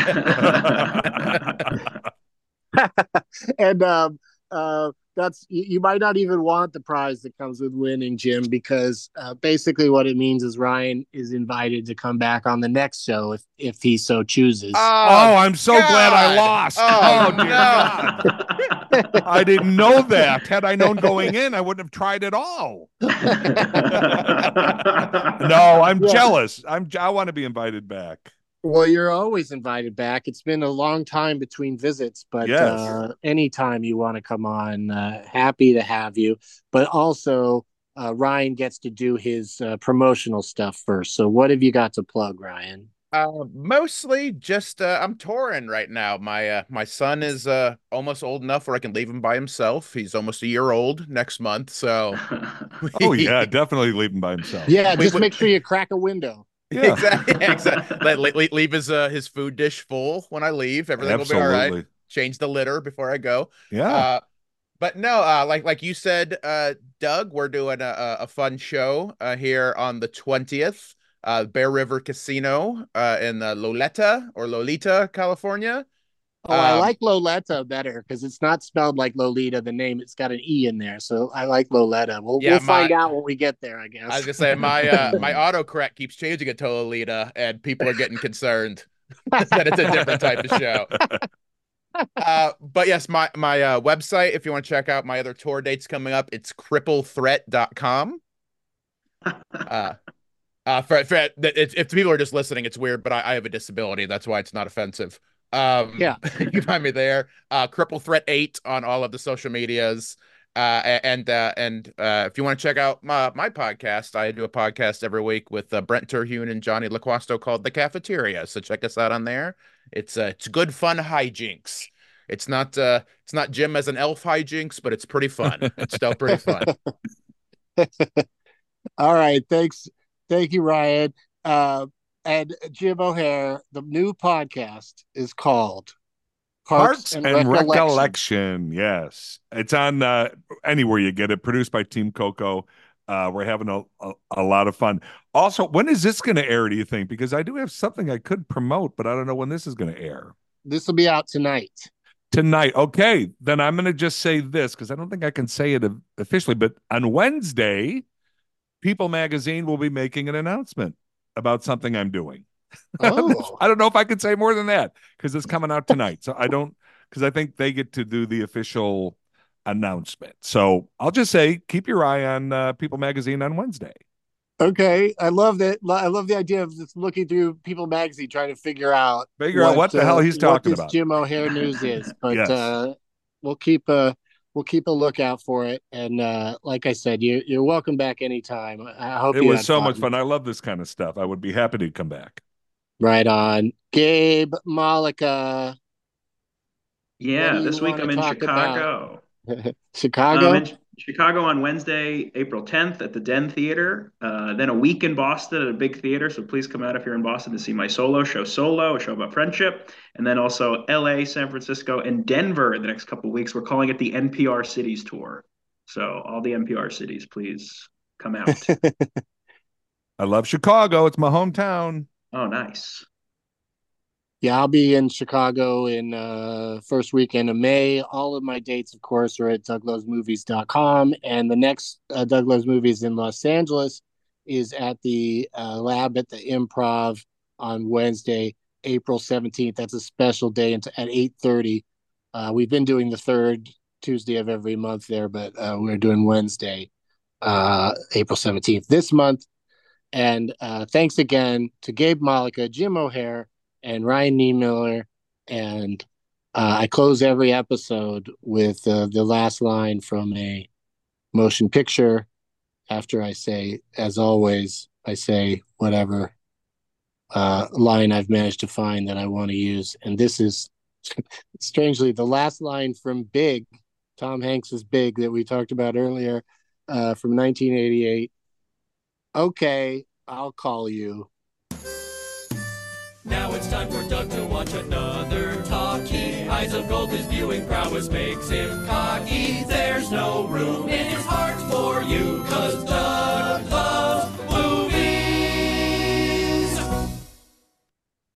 Speaker 9: it.
Speaker 8: and um, uh, that's you, you might not even want the prize that comes with winning, Jim, because uh, basically what it means is Ryan is invited to come back on the next show if if he so chooses.
Speaker 9: Oh, I'm so
Speaker 11: God.
Speaker 9: glad I lost.
Speaker 11: Oh,
Speaker 9: dear
Speaker 11: no.
Speaker 9: God. I didn't know that. Had I known going in, I wouldn't have tried at all. No, I'm
Speaker 8: Yeah.
Speaker 9: jealous. I'm. I want to be invited back.
Speaker 8: Well, you're always invited back. It's been a long time between visits, but
Speaker 9: Yes.
Speaker 8: uh, anytime you want to come on, uh, happy to have you. But also, uh, Ryan gets to do his uh, promotional stuff first. So what have you got to plug, Ryan?
Speaker 11: Uh, mostly just uh, I'm touring right now. My uh, my son is uh almost old enough where I can leave him by himself. He's almost a year old next month, so
Speaker 9: Oh yeah, definitely leave him by himself.
Speaker 8: Yeah,
Speaker 11: We-
Speaker 8: just
Speaker 11: we-
Speaker 8: make sure you crack a window.
Speaker 9: Yeah.
Speaker 11: exactly. exactly. Let, let- leave his uh his food dish full when I leave. Everything will be all right.
Speaker 9: Absolutely.
Speaker 11: Change the litter before I go.
Speaker 9: Yeah.
Speaker 11: Uh, but no, uh, like like you said, uh, Doug, we're doing a, a a fun show uh, here on the twentieth, uh, Bear River Casino uh, in uh, Loleta or Lolita, California.
Speaker 8: Oh, I
Speaker 11: Um,
Speaker 8: like Loletta better because it's not spelled like Lolita, the name. It's got an E in there. So I like Loletta. We'll,
Speaker 11: Yeah,
Speaker 8: we'll find
Speaker 11: my-
Speaker 8: out when we get there, I guess.
Speaker 11: I was gonna say my uh, my autocorrect keeps changing it to Lolita, and people are getting concerned that it's a different type of show. Uh, but yes, my my uh, website, if you want to check out my other tour dates coming up, it's cripple threat dot com. Uh, uh, for, for it's, if people are just listening, it's weird, but I, I have a disability. That's why it's not offensive. Um,
Speaker 8: Yeah.
Speaker 11: you can find me there. Uh, Cripple Threat eight on all of the social medias. Uh, a- and uh, and uh, if you want to check out my my podcast, I do a podcast every week with uh, Brent Terhune and Johnny LaQuasto called The Cafeteria. So check us out on there. It's uh, it's good fun hijinks. It's not uh, it's not Jim as an elf hijinks, but it's pretty fun. It's still pretty fun.
Speaker 8: All right. Thanks. Thank you, Ryan. Uh, and Jim O'Hare, the new podcast is called
Speaker 9: Parts and,
Speaker 8: Recollection.
Speaker 9: recollection. Yes, it's on uh, anywhere you get it. Produced by Team Coco. Uh, we're having a, a, a lot of fun. Also, when is this going to air, do you think? Because I do have something I could promote, but I don't know when this is going to air.
Speaker 8: This will be out tonight.
Speaker 9: Tonight. Okay, then I'm going to just say this because I don't think I can say it officially, but on Wednesday, People Magazine will be making an announcement about something I'm doing.
Speaker 8: Oh.
Speaker 9: I don't know if I could say more than that because it's coming out tonight. So I don't, because I think they get to do the official announcement. So I'll just say, keep your eye on uh, People Magazine on Wednesday.
Speaker 8: Okay. I love that. I love the idea of just looking through People Magazine, trying to figure out
Speaker 9: Figure out what the hell he's talking
Speaker 8: what this
Speaker 9: about.
Speaker 8: Jim O'Hare news is. But
Speaker 9: Yes.
Speaker 8: uh, we'll keep a we'll keep a lookout for it. And uh, like I said, you you're welcome back anytime. I hope
Speaker 9: It
Speaker 8: you
Speaker 9: was
Speaker 8: had
Speaker 9: so much fun. I love this kind of stuff. I would be happy to come back.
Speaker 8: Right on. Gabe Malika. What
Speaker 10: Yeah,
Speaker 8: do
Speaker 10: this
Speaker 8: you
Speaker 10: week
Speaker 8: wanna
Speaker 10: I'm in
Speaker 8: talk
Speaker 10: Chicago.
Speaker 8: Chicago.
Speaker 10: I'm in Chicago on Wednesday, April tenth at the Den Theater. Uh, then a week in Boston at a big theater. So please come out if you're in Boston to see my solo show, Solo, a show about friendship. And then also L A, San Francisco, and Denver in the next couple of weeks. We're calling it the N P R Cities Tour. So all the N P R cities, please come out.
Speaker 9: I love Chicago. It's my hometown.
Speaker 10: Oh, nice.
Speaker 8: Yeah, I'll be in Chicago in uh first weekend of May. All of my dates, of course, are at doug loves movies dot com. And the next uh, Doug Loves Movies in Los Angeles is at the uh, Lab at the Improv on Wednesday, April seventeenth. That's a special day at eight thirty. Uh, we've been doing the third Tuesday of every month there, but uh, we're doing Wednesday, uh, April seventeenth this month. And uh, thanks again to Gabe Malika, Jim O'Hare, and Ryan Niemiller. And uh, I close every episode with uh, the last line from a motion picture. After I say, as always, I say whatever uh, line I've managed to find that I want to use. And this is, strangely, the last line from Big, Tom Hanks's Big that we talked about earlier uh, from nineteen eighty-eight. Okay, I'll call you.
Speaker 7: Now it's time for Doug to watch another talkie. Eyes of gold, his viewing prowess makes him cocky. There's no room in his heart for you, 'cause Doug